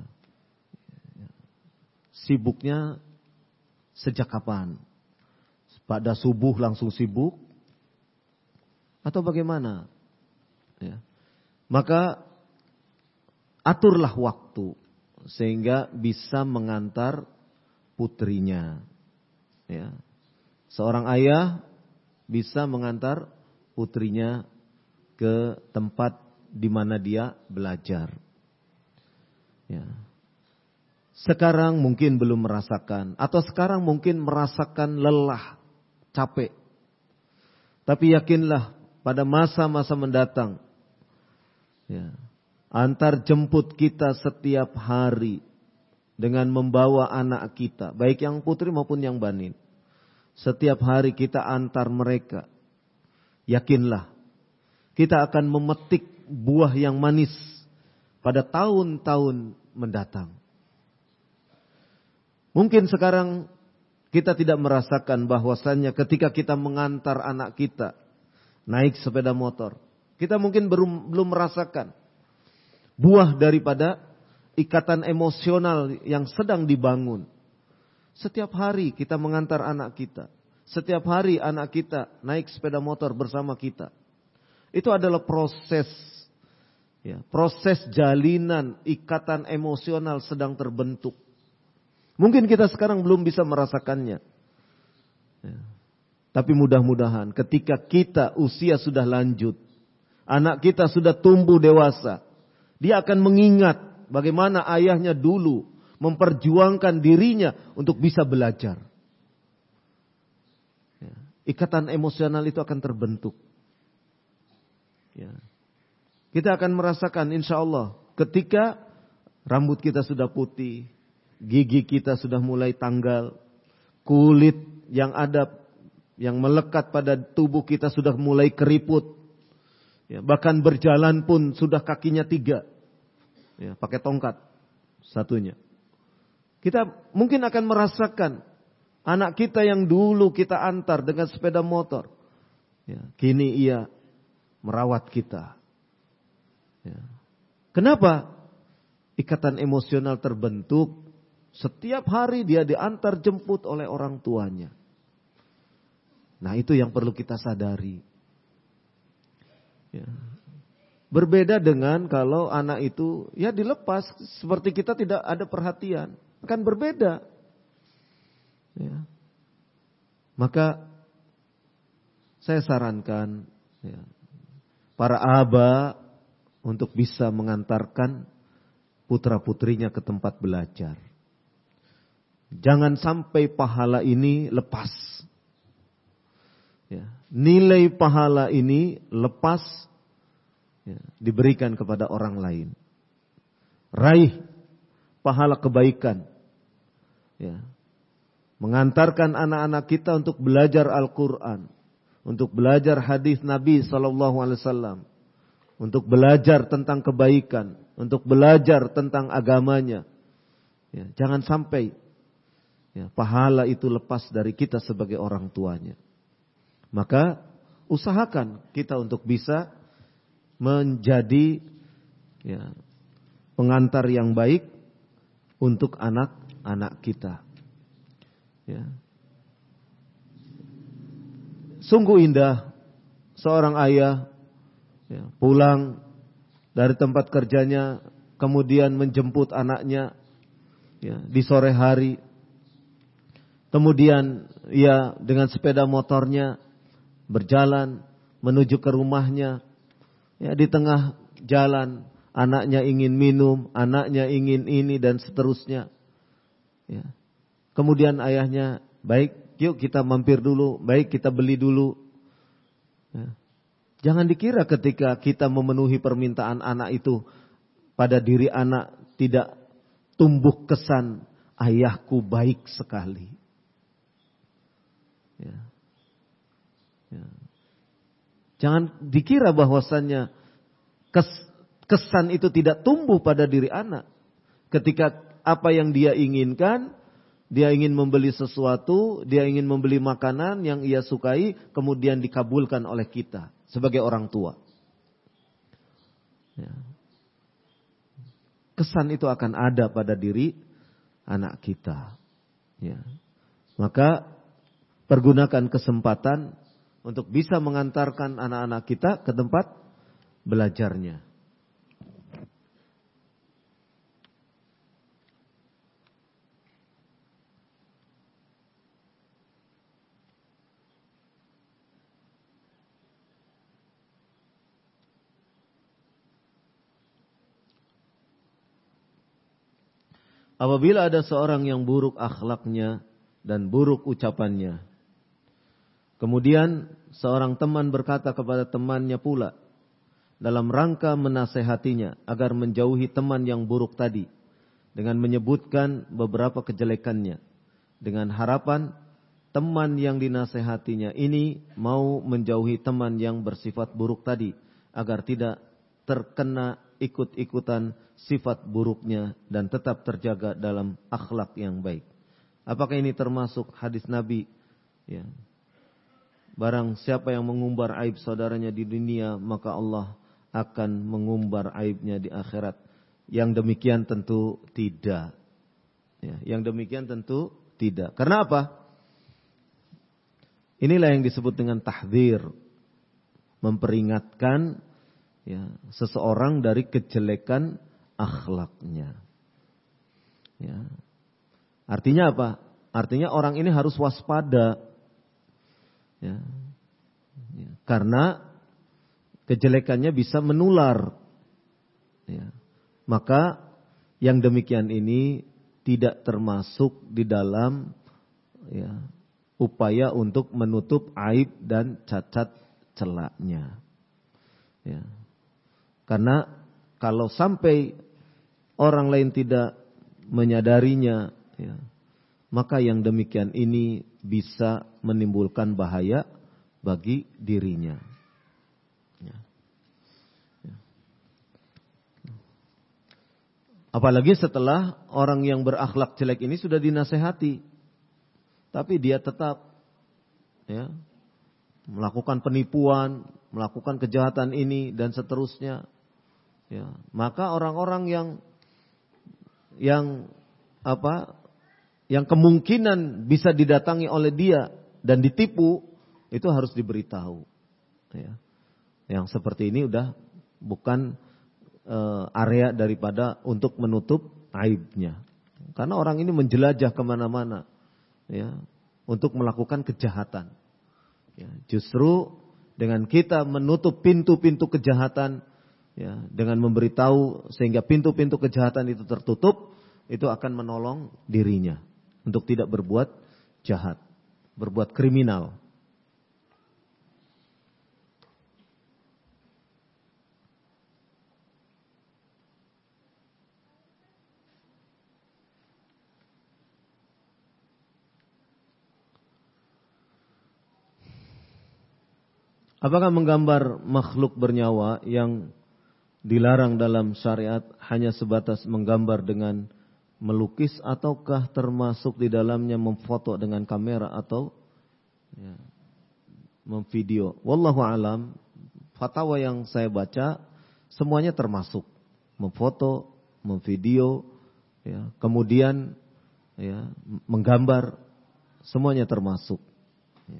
Sibuknya sejak kapan? Pada subuh langsung sibuk? Atau bagaimana? Ya. Maka aturlah waktu sehingga bisa mengantar putrinya. Ya. Seorang ayah bisa mengantar putrinya ke tempat di mana dia belajar. Ya. Sekarang mungkin belum merasakan, atau sekarang mungkin merasakan lelah, capek. Tapi yakinlah pada masa-masa mendatang, ya, antar jemput kita setiap hari dengan membawa anak kita, baik yang putri maupun yang banin. Setiap hari kita antar mereka, yakinlah kita akan memetik buah yang manis pada tahun-tahun mendatang. Mungkin sekarang kita tidak merasakan bahwasannya ketika kita mengantar anak kita naik sepeda motor, kita mungkin belum, belum merasakan buah daripada ikatan emosional yang sedang dibangun. Setiap hari kita mengantar anak kita. Setiap hari anak kita naik sepeda motor bersama kita. Itu adalah proses, ya, proses jalinan ikatan emosional sedang terbentuk. Mungkin kita sekarang belum bisa merasakannya. Ya. Tapi mudah-mudahan ketika kita usia sudah lanjut, anak kita sudah tumbuh dewasa, dia akan mengingat bagaimana ayahnya dulu memperjuangkan dirinya untuk bisa belajar. Ya. Ikatan emosional itu akan terbentuk. Ya. Kita akan merasakan insya Allah ketika rambut kita sudah putih, gigi kita sudah mulai tanggal, kulit yang ada, yang melekat pada tubuh kita sudah mulai keriput. Ya, bahkan berjalan pun sudah kakinya tiga. Ya, pakai tongkat satunya. Kita mungkin akan merasakan anak kita yang dulu kita antar dengan sepeda motor. Ya, kini ia merawat kita. Ya. Kenapa? Ikatan emosional terbentuk. Setiap hari dia diantar jemput oleh orang tuanya. Nah, itu yang perlu kita sadari. Ya. Berbeda dengan kalau anak itu ya dilepas seperti kita tidak ada perhatian, akan berbeda. Ya. Maka saya sarankan ya, para aba untuk bisa mengantarkan putra-putrinya ke tempat belajar. Jangan sampai pahala ini lepas. Ya, nilai pahala ini lepas ya, diberikan kepada orang lain. Raih pahala kebaikan. Ya, mengantarkan anak-anak kita untuk belajar Al-Quran, untuk belajar hadis Nabi Sallallahu Alaihi Wasallam, untuk belajar tentang kebaikan, untuk belajar tentang agamanya. Ya, jangan sampai ya, pahala itu lepas dari kita sebagai orang tuanya. Maka usahakan kita untuk bisa menjadi ya, pengantar yang baik untuk anak-anak kita. Ya. Sungguh indah seorang ayah ya, pulang dari tempat kerjanya kemudian menjemput anaknya ya, di sore hari. Kemudian ia dengan sepeda motornya berjalan menuju ke rumahnya. Ya, di tengah jalan anaknya ingin minum, anaknya ingin ini dan seterusnya. Ya. Kemudian ayahnya, baik yuk kita mampir dulu, baik kita beli dulu. Ya. Jangan dikira ketika kita memenuhi permintaan anak itu pada diri anak tidak tumbuh kesan ayahku baik sekali. Ya. Ya. Jangan dikira bahwasannya kes, kesan itu tidak tumbuh pada diri anak. Ketika apa yang dia inginkan, dia ingin membeli sesuatu, dia ingin membeli makanan yang ia sukai, kemudian dikabulkan oleh kita sebagai orang tua. Ya. Kesan itu akan ada pada diri anak kita. Ya. Maka pergunakan kesempatan untuk bisa mengantarkan anak-anak kita ke tempat belajarnya. Apabila ada seorang yang buruk akhlaknya dan buruk ucapannya, kemudian seorang teman berkata kepada temannya pula dalam rangka menasehatinya agar menjauhi teman yang buruk tadi dengan menyebutkan beberapa kejelekannya, dengan harapan teman yang dinasehatinya ini mau menjauhi teman yang bersifat buruk tadi agar tidak terkena ikut-ikutan sifat buruknya dan tetap terjaga dalam akhlak yang baik. Apakah ini termasuk hadis Nabi? Ya. Barang siapa yang mengumbar aib saudaranya di dunia, maka Allah akan mengumbar aibnya di akhirat. Yang demikian tentu tidak. Ya, yang demikian tentu tidak. Karena apa? Inilah yang disebut dengan tahdzir, memperingatkan ya, seseorang dari kejelekan akhlaknya. Ya. Artinya apa? Artinya orang ini harus waspada. Ya. Ya. Karena kejelekannya bisa menular. Ya. Maka yang demikian ini tidak termasuk di dalam ya, upaya untuk menutup aib dan cacat celaknya. Ya. Karena kalau sampai orang lain tidak menyadarinya, ya, maka yang demikian ini bisa menimbulkan bahaya bagi dirinya. Ya. Ya. Apalagi setelah orang yang berakhlak jelek ini sudah dinasehati, tapi dia tetap ya, melakukan penipuan, melakukan kejahatan ini dan seterusnya. Ya, maka orang-orang yang yang apa? Yang kemungkinan bisa didatangi oleh dia dan ditipu, itu harus diberitahu. Ya. Yang seperti ini udah bukan e, area daripada untuk menutup aibnya. Karena orang ini menjelajah kemana-mana, ya, untuk melakukan kejahatan. Ya, justru dengan kita menutup pintu-pintu kejahatan, ya, dengan memberitahu sehingga pintu-pintu kejahatan itu tertutup, itu akan menolong dirinya untuk tidak berbuat jahat, berbuat kriminal. Apakah menggambar makhluk bernyawa yang dilarang dalam syariat hanya sebatas menggambar dengan melukis ataukah termasuk di dalamnya memfoto dengan kamera atau ya, memvideo? Wallahu alam. Fatwa yang saya baca semuanya termasuk memfoto, memvideo, ya, kemudian ya, menggambar, semuanya termasuk. Ya.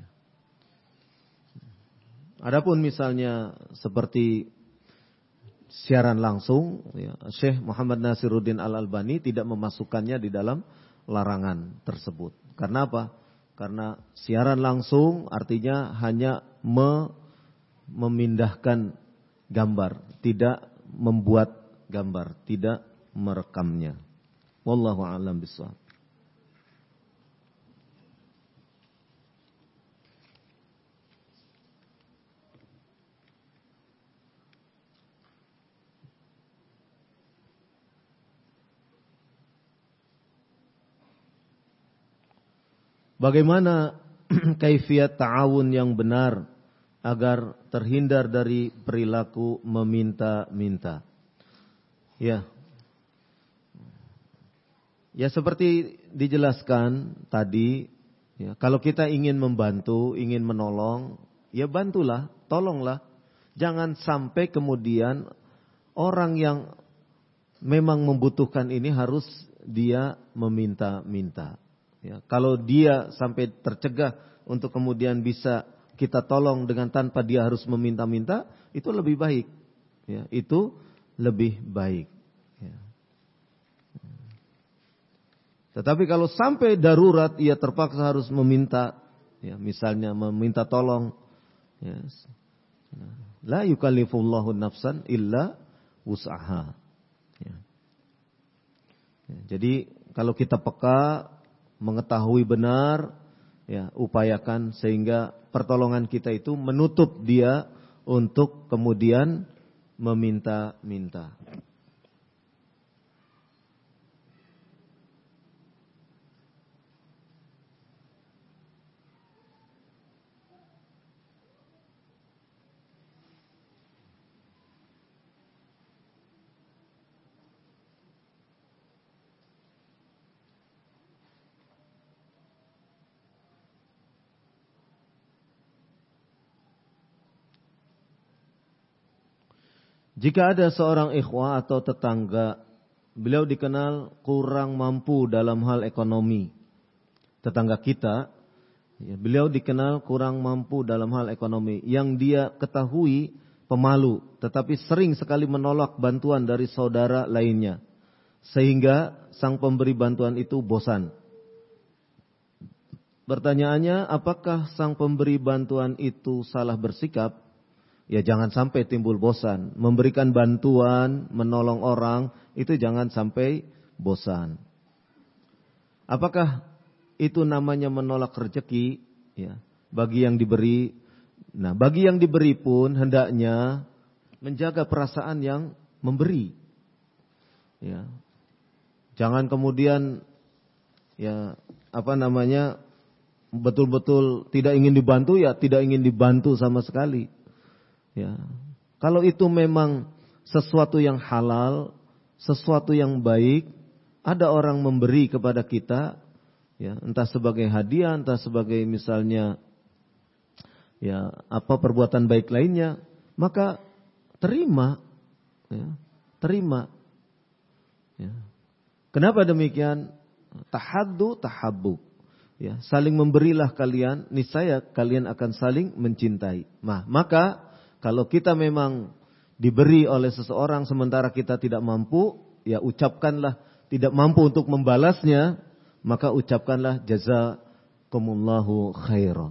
Adapun misalnya seperti siaran langsung, ya, Syekh Muhammad Nasiruddin Al-Albani tidak memasukkannya di dalam larangan tersebut. Karena apa? Karena siaran langsung artinya hanya me, memindahkan gambar, tidak membuat gambar, tidak merekamnya. Wallahu a'lam bishawab. Bagaimana kaifiat ta'awun yang benar agar terhindar dari perilaku meminta-minta? Ya. Ya seperti dijelaskan tadi, ya, kalau kita ingin membantu, ingin menolong, ya bantulah, tolonglah. Jangan sampai kemudian orang yang memang membutuhkan ini harus dia meminta-minta. Ya, kalau dia sampai tercegah untuk kemudian bisa kita tolong dengan tanpa dia harus meminta-minta, itu lebih baik. Ya, itu lebih baik. Ya. Tetapi kalau sampai darurat, ia terpaksa harus meminta, ya, misalnya meminta tolong. Ya. La yukallifullahu nafsan illa wus'aha. Ya. Ya, jadi kalau kita peka, mengetahui benar, ya, upayakan sehingga pertolongan kita itu menutup dia untuk kemudian meminta-minta. Jika ada seorang ikhwah atau tetangga, beliau dikenal kurang mampu dalam hal ekonomi. tetangga kita, ya, beliau dikenal kurang mampu dalam hal ekonomi. Yang dia ketahui pemalu, tetapi sering sekali menolak bantuan dari saudara lainnya. Sehingga sang pemberi bantuan itu bosan. Pertanyaannya, apakah sang pemberi bantuan itu salah bersikap? Ya jangan sampai timbul bosan. Memberikan bantuan, menolong orang, itu jangan sampai bosan. Apakah itu namanya menolak rezeki? Ya, bagi yang diberi. Nah, bagi yang diberi pun hendaknya menjaga perasaan yang memberi. Ya, jangan kemudian ya apa namanya betul-betul tidak ingin dibantu, ya tidak ingin dibantu sama sekali. Ya, kalau itu memang sesuatu yang halal, sesuatu yang baik, ada orang memberi kepada kita, ya entah sebagai hadiah, entah sebagai misalnya ya apa perbuatan baik lainnya, maka terima, ya, terima. Ya. Kenapa demikian? Tahaddu tahabbu. Ya, saling memberilah kalian, niscaya kalian akan saling mencintai. Nah, maka kalau kita memang diberi oleh seseorang sementara kita tidak mampu, ya ucapkanlah, tidak mampu untuk membalasnya, maka ucapkanlah jazakumullahu khairan.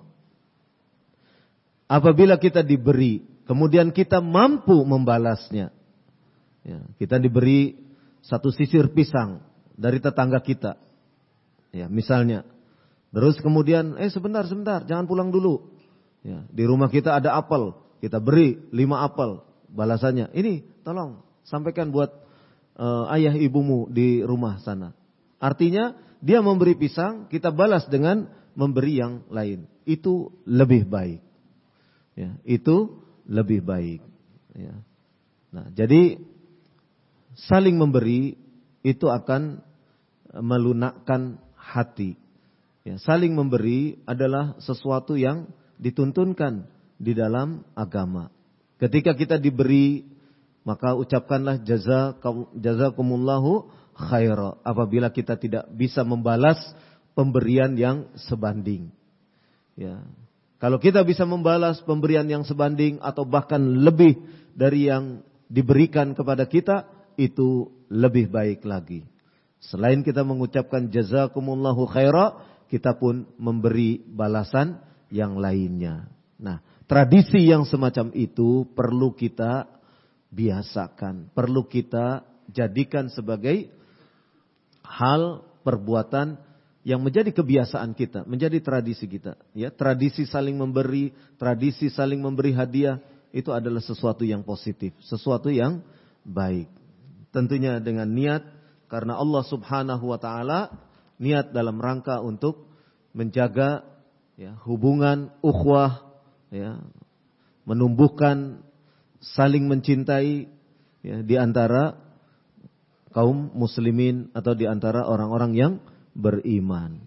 Apabila kita diberi, kemudian kita mampu membalasnya, ya, kita diberi satu sisir pisang dari tetangga kita, ya misalnya. Terus kemudian, eh sebentar, sebentar, jangan pulang dulu. Ya, di rumah kita ada apel, kita beri lima apel. Balasannya, ini tolong sampaikan buat uh, ayah ibumu di rumah sana. Artinya, dia memberi pisang, kita balas dengan memberi yang lain. Itu lebih baik. Ya, itu lebih baik. Ya. Nah, jadi saling memberi itu akan melunakkan hati. Ya, saling memberi adalah sesuatu yang dituntunkan di dalam agama. Ketika kita diberi, maka ucapkanlah jazakumullahu khaira. Apabila kita tidak bisa membalas pemberian yang sebanding. Ya. Kalau kita bisa membalas pemberian yang sebanding atau bahkan lebih dari yang diberikan kepada kita, itu lebih baik lagi. Selain kita mengucapkan jazakumullahu khaira, kita pun memberi balasan yang lainnya. Nah, tradisi yang semacam itu perlu kita biasakan, perlu kita jadikan sebagai hal perbuatan yang menjadi kebiasaan kita, menjadi tradisi kita. Ya, tradisi saling memberi, tradisi saling memberi hadiah itu adalah sesuatu yang positif, sesuatu yang baik. Tentunya dengan niat karena Allah Subhanahu wa taala, niat dalam rangka untuk menjaga ya, hubungan ukhuwah, ya, menumbuhkan saling mencintai ya, di antara kaum muslimin atau di antara orang-orang yang beriman.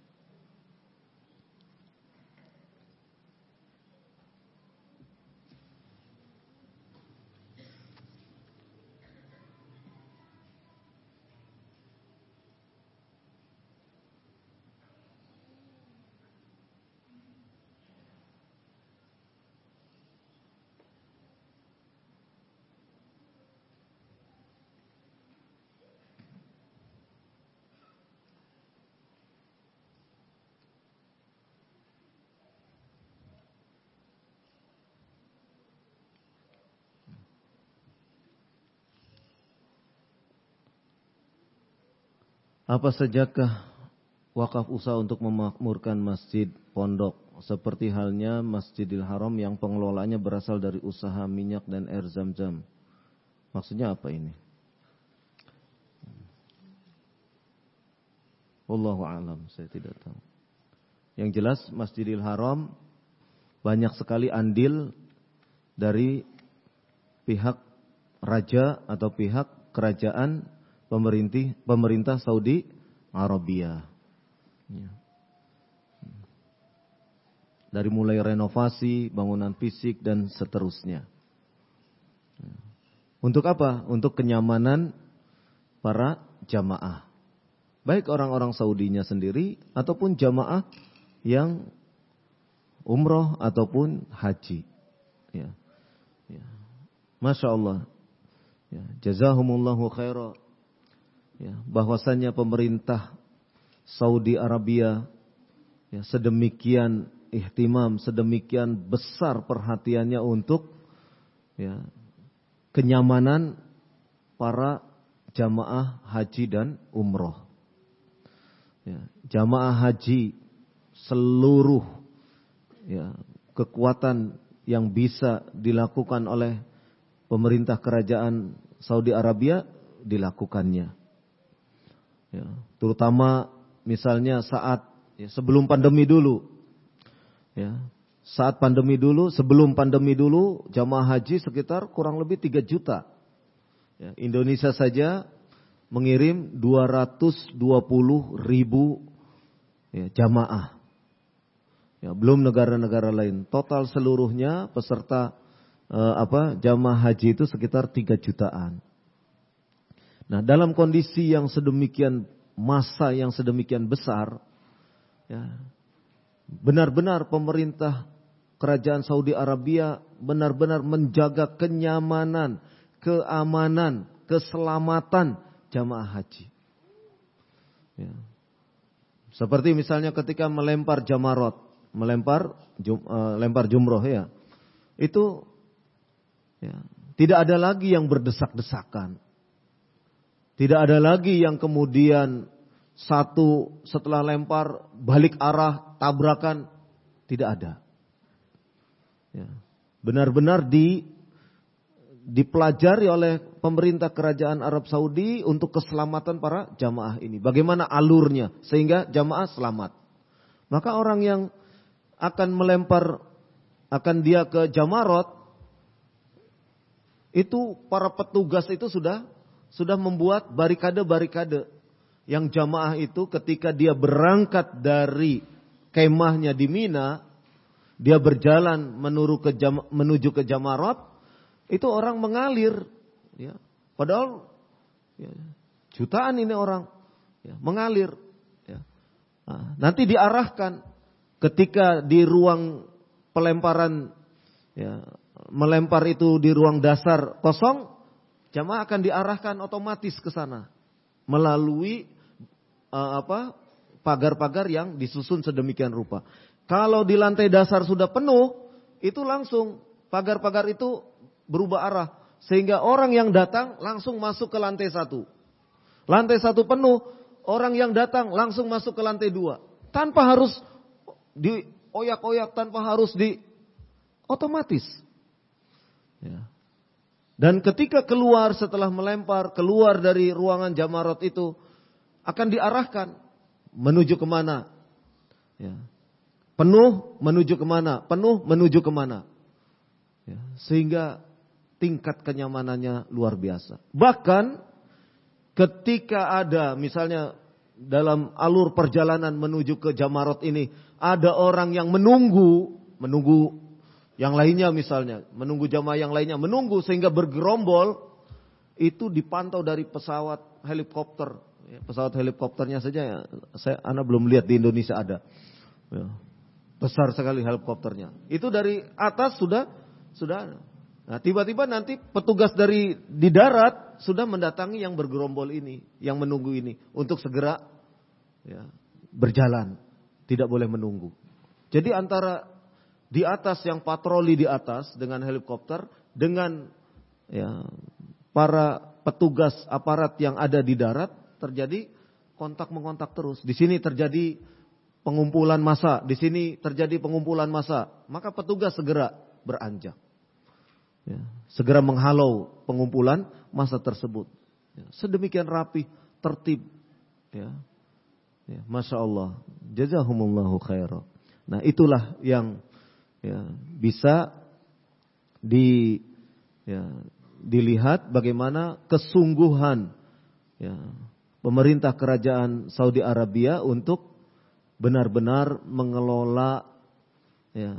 Apa sajakah wakaf usaha untuk memakmurkan masjid pondok seperti halnya Masjidil Haram yang pengelolaannya berasal dari usaha minyak dan air zam-zam? Maksudnya apa ini? Wallahu a'lam, saya tidak tahu. Yang jelas Masjidil Haram banyak sekali andil dari pihak raja atau pihak kerajaan pemerintah pemerintah Saudi Arabia. Ya. Dari mulai renovasi, bangunan fisik dan seterusnya. Untuk apa? Untuk kenyamanan para jamaah. Baik orang-orang Saudinya sendiri ataupun jamaah yang umroh ataupun haji. Ya. Ya. Masya Allah. Ya. Jazahumullahu khaira. Ya. Bahwasannya pemerintah Saudi Arabia ya, sedemikian ihtimam, sedemikian besar perhatiannya untuk ya, kenyamanan para jamaah haji dan umroh. Ya, jamaah haji seluruh ya, kekuatan yang bisa dilakukan oleh pemerintah kerajaan Saudi Arabia dilakukannya. Ya, terutama misalnya saat ya, sebelum pandemi dulu, ya, saat pandemi dulu, sebelum pandemi dulu jamaah haji sekitar kurang lebih tiga juta. Ya, Indonesia saja mengirim dua ratus dua puluh ribu ya, jamaah. Ya, belum negara-negara lain. Total seluruhnya peserta eh, apa jamaah haji itu sekitar tiga jutaan. Nah, dalam kondisi yang sedemikian masa yang sedemikian besar, ya, benar-benar pemerintah kerajaan Saudi Arabia benar-benar menjaga kenyamanan, keamanan, keselamatan jamaah haji. Ya. Seperti misalnya ketika melempar jamarot, melempar jum, uh, lempar jumroh ya, itu ya, tidak ada lagi yang berdesak-desakan, tidak ada lagi yang kemudian satu setelah lempar balik arah tabrakan, tidak ada. Ya. Benar-benar di dipelajari oleh pemerintah kerajaan Arab Saudi untuk keselamatan para jamaah ini. Bagaimana alurnya sehingga jamaah selamat. Maka orang yang akan melempar, akan dia ke jamarot, itu para petugas itu sudah sudah membuat barikade-barikade. Yang jamaah itu ketika dia berangkat dari kemahnya di Mina, dia berjalan menuju ke jam, menuju ke jamarot, itu orang mengalir, ya. Padahal ya, jutaan ini orang ya, mengalir. Ya. Nah, nanti diarahkan ketika di ruang pelemparan, ya, melempar itu di ruang dasar kosong, jamaah akan diarahkan otomatis ke sana melalui uh, apa pagar-pagar yang disusun sedemikian rupa. Kalau di lantai dasar sudah penuh, itu langsung pagar-pagar itu berubah arah sehingga orang yang datang langsung masuk ke lantai satu. Lantai satu penuh, orang yang datang langsung masuk ke lantai dua tanpa harus dioyak-oyak, tanpa harus di otomatis. Ya. Dan ketika keluar setelah melempar, keluar dari ruangan jamarot itu akan diarahkan menuju kemana? Ya. Penuh menuju kemana? Penuh menuju kemana? Ya. Sehingga tingkat kenyamanannya luar biasa. Bahkan ketika ada misalnya dalam alur perjalanan menuju ke jamarot ini ada orang yang menunggu, menunggu yang lainnya misalnya, menunggu jamaah yang lainnya menunggu sehingga bergerombol, itu dipantau dari pesawat helikopter. Ya, pesawat helikopternya saja ya, saya anak belum lihat di Indonesia ada. Ya, besar sekali helikopternya. Itu dari atas sudah sudah ada. Nah, tiba-tiba nanti petugas dari di darat sudah mendatangi yang bergerombol ini, yang menunggu ini untuk segera ya, berjalan, tidak boleh menunggu. Jadi antara di atas yang patroli di atas dengan helikopter dengan ya, para petugas aparat yang ada di darat terjadi kontak mengontak terus. Di sini terjadi pengumpulan massa, di sini terjadi pengumpulan massa, maka petugas segera beranjak. Ya, segera menghalau pengumpulan massa tersebut. Ya, sedemikian rapi, tertib. Ya, ya, Masya Allah. Jazahumullahu khairan. Nah, itulah yang ya, bisa di, ya, dilihat bagaimana kesungguhan ya, pemerintah kerajaan Saudi Arabia untuk benar-benar mengelola ya,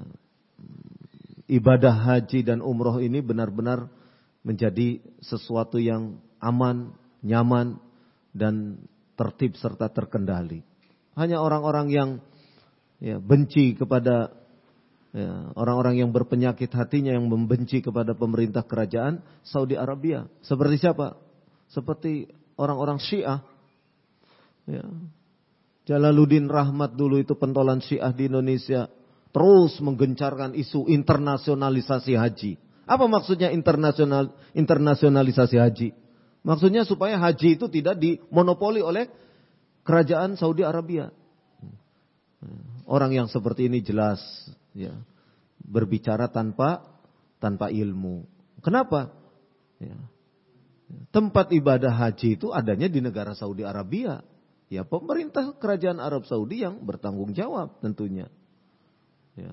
ibadah haji dan umroh ini benar-benar menjadi sesuatu yang aman, nyaman, dan tertib serta terkendali. Hanya orang-orang yang ya, benci kepada ya, orang-orang yang berpenyakit hatinya yang membenci kepada pemerintah kerajaan Saudi Arabia. Seperti siapa? Seperti orang-orang Syiah. Ya. Jalaluddin Rahmat dulu itu pentolan Syiah di Indonesia. Terus menggencarkan isu internasionalisasi haji. Apa maksudnya internasional internasionalisasi haji? Maksudnya supaya haji itu tidak dimonopoli oleh kerajaan Saudi Arabia. Orang yang seperti ini jelas ya, berbicara tanpa tanpa ilmu. Kenapa? Ya. Tempat ibadah haji itu adanya di negara Saudi Arabia. Ya, pemerintah kerajaan Arab Saudi yang bertanggung jawab tentunya. Ya.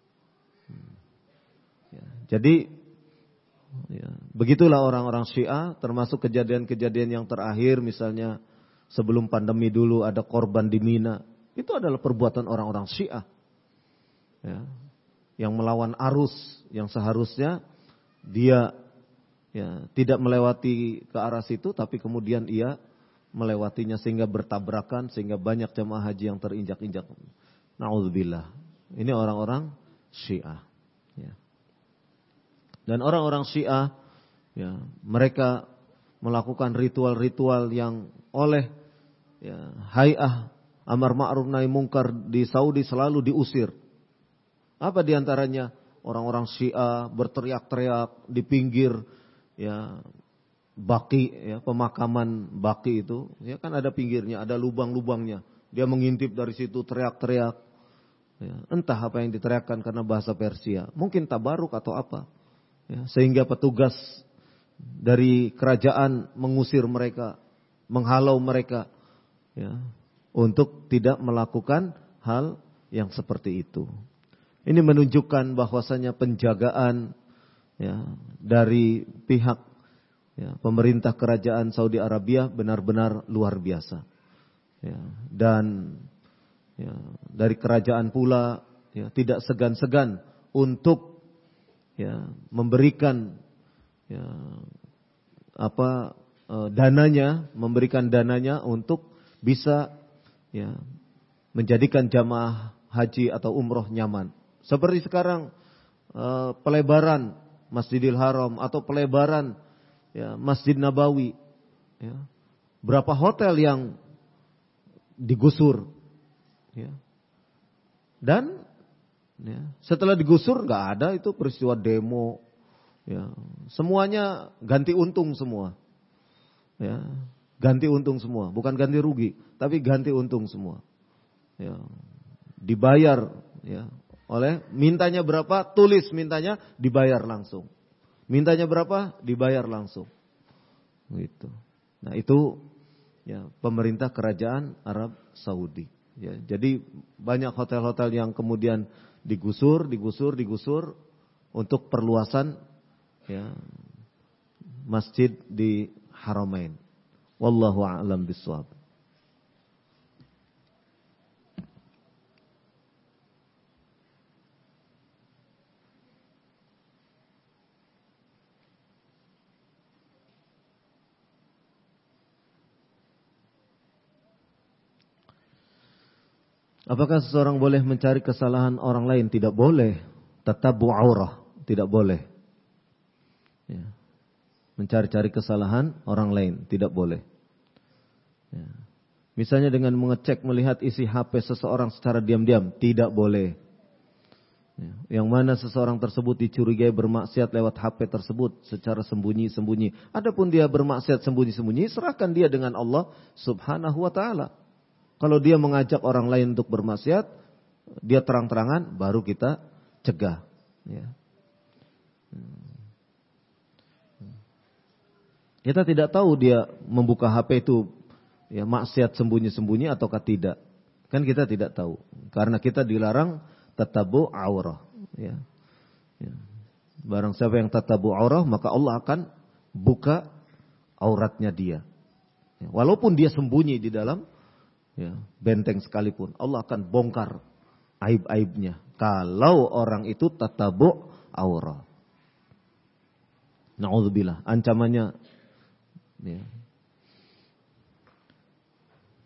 Ya. Jadi ya, begitulah orang-orang Syiah, termasuk kejadian-kejadian yang terakhir misalnya sebelum pandemi dulu ada korban di Mina. Itu adalah perbuatan orang-orang Syiah. Ya. Yang melawan arus yang seharusnya dia ya, tidak melewati ke arah situ, tapi kemudian ia melewatinya sehingga bertabrakan, sehingga banyak jemaah haji yang terinjak-injak. Na'udzubillah. Ini orang-orang Syiah. Ya. Dan orang-orang Syiah, ya, mereka melakukan ritual-ritual yang oleh ya, Hay'ah Amar Ma'ruf Nahi Munkar di Saudi selalu diusir. Apa diantaranya? Orang-orang Syiah berteriak-teriak di pinggir ya baki, ya, pemakaman baki itu, ya kan ada pinggirnya, ada lubang-lubangnya. Dia mengintip dari situ teriak-teriak. Ya, entah apa yang diteriakkan karena bahasa Persia, mungkin tabaruk atau apa. Ya, sehingga petugas dari kerajaan mengusir mereka, menghalau mereka, ya, untuk tidak melakukan hal yang seperti itu. Ini menunjukkan bahwasanya penjagaan ya, dari pihak ya, pemerintah kerajaan Saudi Arabia benar-benar luar biasa. Ya, dan ya, dari kerajaan pula ya, tidak segan-segan untuk ya, memberikan ya, apa e, dananya, memberikan dananya untuk bisa ya, menjadikan jamaah haji atau umroh nyaman. Seperti sekarang e, pelebaran Masjidil Haram atau pelebaran ya, Masjid Nabawi. Ya. Berapa hotel yang digusur. Ya. Dan ya, setelah digusur nggak ada itu peristiwa demo. Ya. Semuanya ganti untung semua. Ya. Ganti untung semua. Bukan ganti rugi. Tapi ganti untung semua. Ya. Dibayar ya, oleh mintanya berapa, tulis mintanya, dibayar langsung. Mintanya berapa, dibayar langsung. Gitu. Nah itu ya, pemerintah kerajaan Arab Saudi. Ya, jadi banyak hotel-hotel yang kemudian digusur, digusur, digusur untuk perluasan ya, masjid di Haramain. Wallahu a'lam bishawab. Apakah seseorang boleh mencari kesalahan orang lain? Tidak boleh. Tatabbu aurah, tidak boleh. Ya. Mencari-cari kesalahan orang lain, tidak boleh. Ya. Misalnya dengan mengecek, melihat isi H P seseorang secara diam-diam, tidak boleh. Ya. Yang mana seseorang tersebut dicurigai bermaksiat lewat H P tersebut secara sembunyi-sembunyi. Adapun dia bermaksiat sembunyi-sembunyi, serahkan dia dengan Allah Subhanahu wa taala. Kalau dia mengajak orang lain untuk bermaksiat, dia terang-terangan, baru kita cegah. Ya. Kita tidak tahu dia membuka H P itu ya, maksiat sembunyi-sembunyi ataukah tidak. Kan kita tidak tahu. Karena kita dilarang tatabu aurah. Ya. Ya. Barang siapa yang tatabu aurah, maka Allah akan buka auratnya dia. Ya. Walaupun dia sembunyi di dalam ya, benteng sekalipun, Allah akan bongkar aib-aibnya. Kalau orang itu tatabu aurah. Na'udzubillah, ancamannya ya.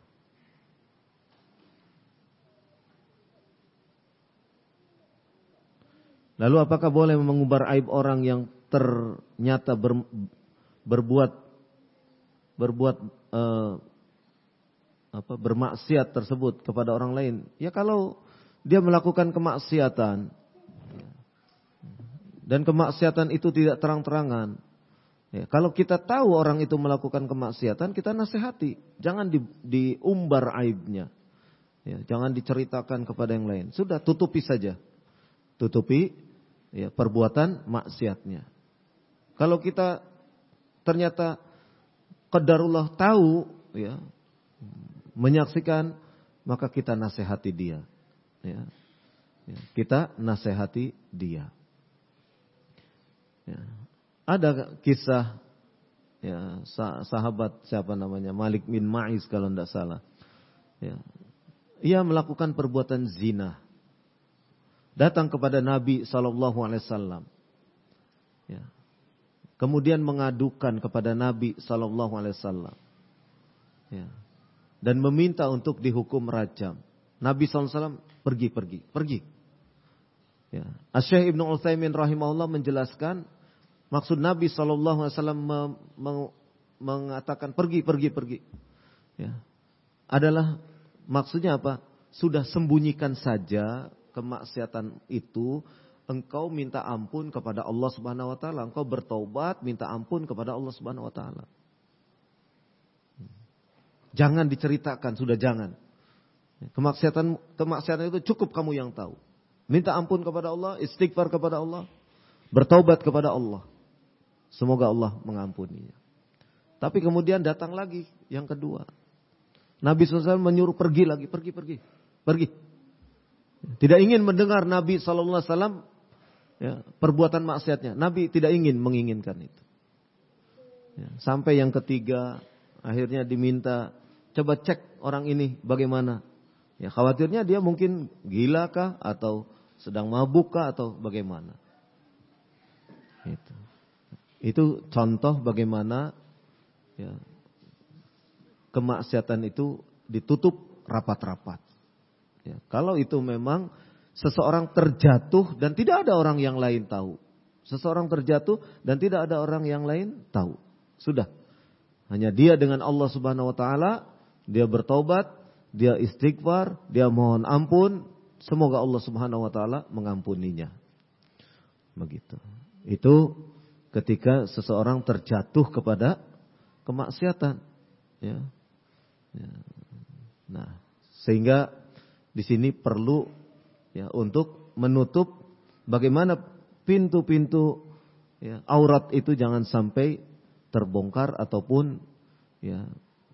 Lalu apakah boleh mengumbar aib orang yang ternyata ber, berbuat berbuat eh, apa bermaksiat tersebut kepada orang lain? Ya kalau dia melakukan kemaksiatan dan kemaksiatan itu tidak terang-terangan. Ya, kalau kita tahu orang itu melakukan kemaksiatan, kita nasihati, jangan di, diumbar aibnya. Ya, jangan diceritakan kepada yang lain. Sudah, tutupi saja. Tutupi ya, perbuatan maksiatnya. Kalau kita ternyata qadarullah tahu ya, menyaksikan, maka kita nasihati dia. Ya. Ya, kita nasihati dia. Ya. Ada kisah ya, sahabat siapa namanya Malik bin Ma'is kalau tidak salah. Ya. Ia melakukan perbuatan zina. Datang kepada Nabi sallallahu alaihi wasallam. Ya. Kemudian mengadukan kepada Nabi sallallahu alaihi wasallam. Ya. Dan meminta untuk dihukum rajam. Nabi sallallahu alaihi wasallam pergi, pergi, pergi. Ya. Asy-Syaikh Ibnu Utsaimin rahimahullah menjelaskan maksud Nabi sallallahu alaihi wasallam mengatakan pergi, pergi, pergi. Ya. Adalah maksudnya apa? Sudah sembunyikan saja kemaksiatan itu, engkau minta ampun kepada Allah Subhanahu wa taala, engkau bertaubat, minta ampun kepada Allah Subhanahu wa taala. Jangan diceritakan, sudah jangan. Kemaksiatan kemaksiatan itu cukup kamu yang tahu. Minta ampun kepada Allah, istighfar kepada Allah, bertaubat kepada Allah. Semoga Allah mengampuninya. Tapi kemudian datang lagi yang kedua. Nabi sallallahu alaihi wasallam menyuruh pergi lagi, pergi, pergi, pergi. Tidak ingin mendengar Nabi sallallahu alaihi wasallam ya, perbuatan maksiatnya. Nabi tidak ingin menginginkan itu. Ya, sampai yang ketiga, akhirnya diminta, coba cek orang ini bagaimana. Ya, khawatirnya dia mungkin gila kah atau sedang mabuk kah atau bagaimana. Itu, itu contoh bagaimana ya, kemaksiatan itu ditutup rapat-rapat. Ya, kalau itu memang seseorang terjatuh dan tidak ada orang yang lain tahu. Seseorang terjatuh dan tidak ada orang yang lain tahu. Sudah. Hanya dia dengan Allah Subhanahu wa taala, dia bertaubat, dia istighfar, dia mohon ampun, semoga Allah Subhanahu wa taala mengampuninya. Begitu. Itu ketika seseorang terjatuh kepada kemaksiatan, ya. Ya. Nah, sehingga di sini perlu ya untuk menutup bagaimana pintu-pintu ya, aurat itu jangan sampai terbongkar ataupun ya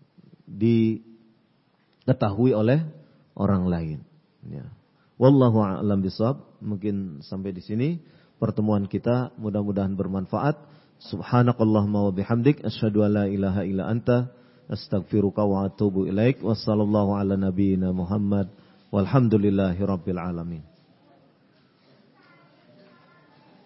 diketahui oleh orang lain. Ya. Wallahu a'lam bishawab. Mungkin sampai di sini pertemuan kita, mudah-mudahan bermanfaat. Subhanakallahumma wa bihamdik asyhadu an la ilaha illa anta astaghfiruka wa atubu ilaik. Wassallallahu ala nabiyyina Muhammad walhamdulillahi rabbil alamin.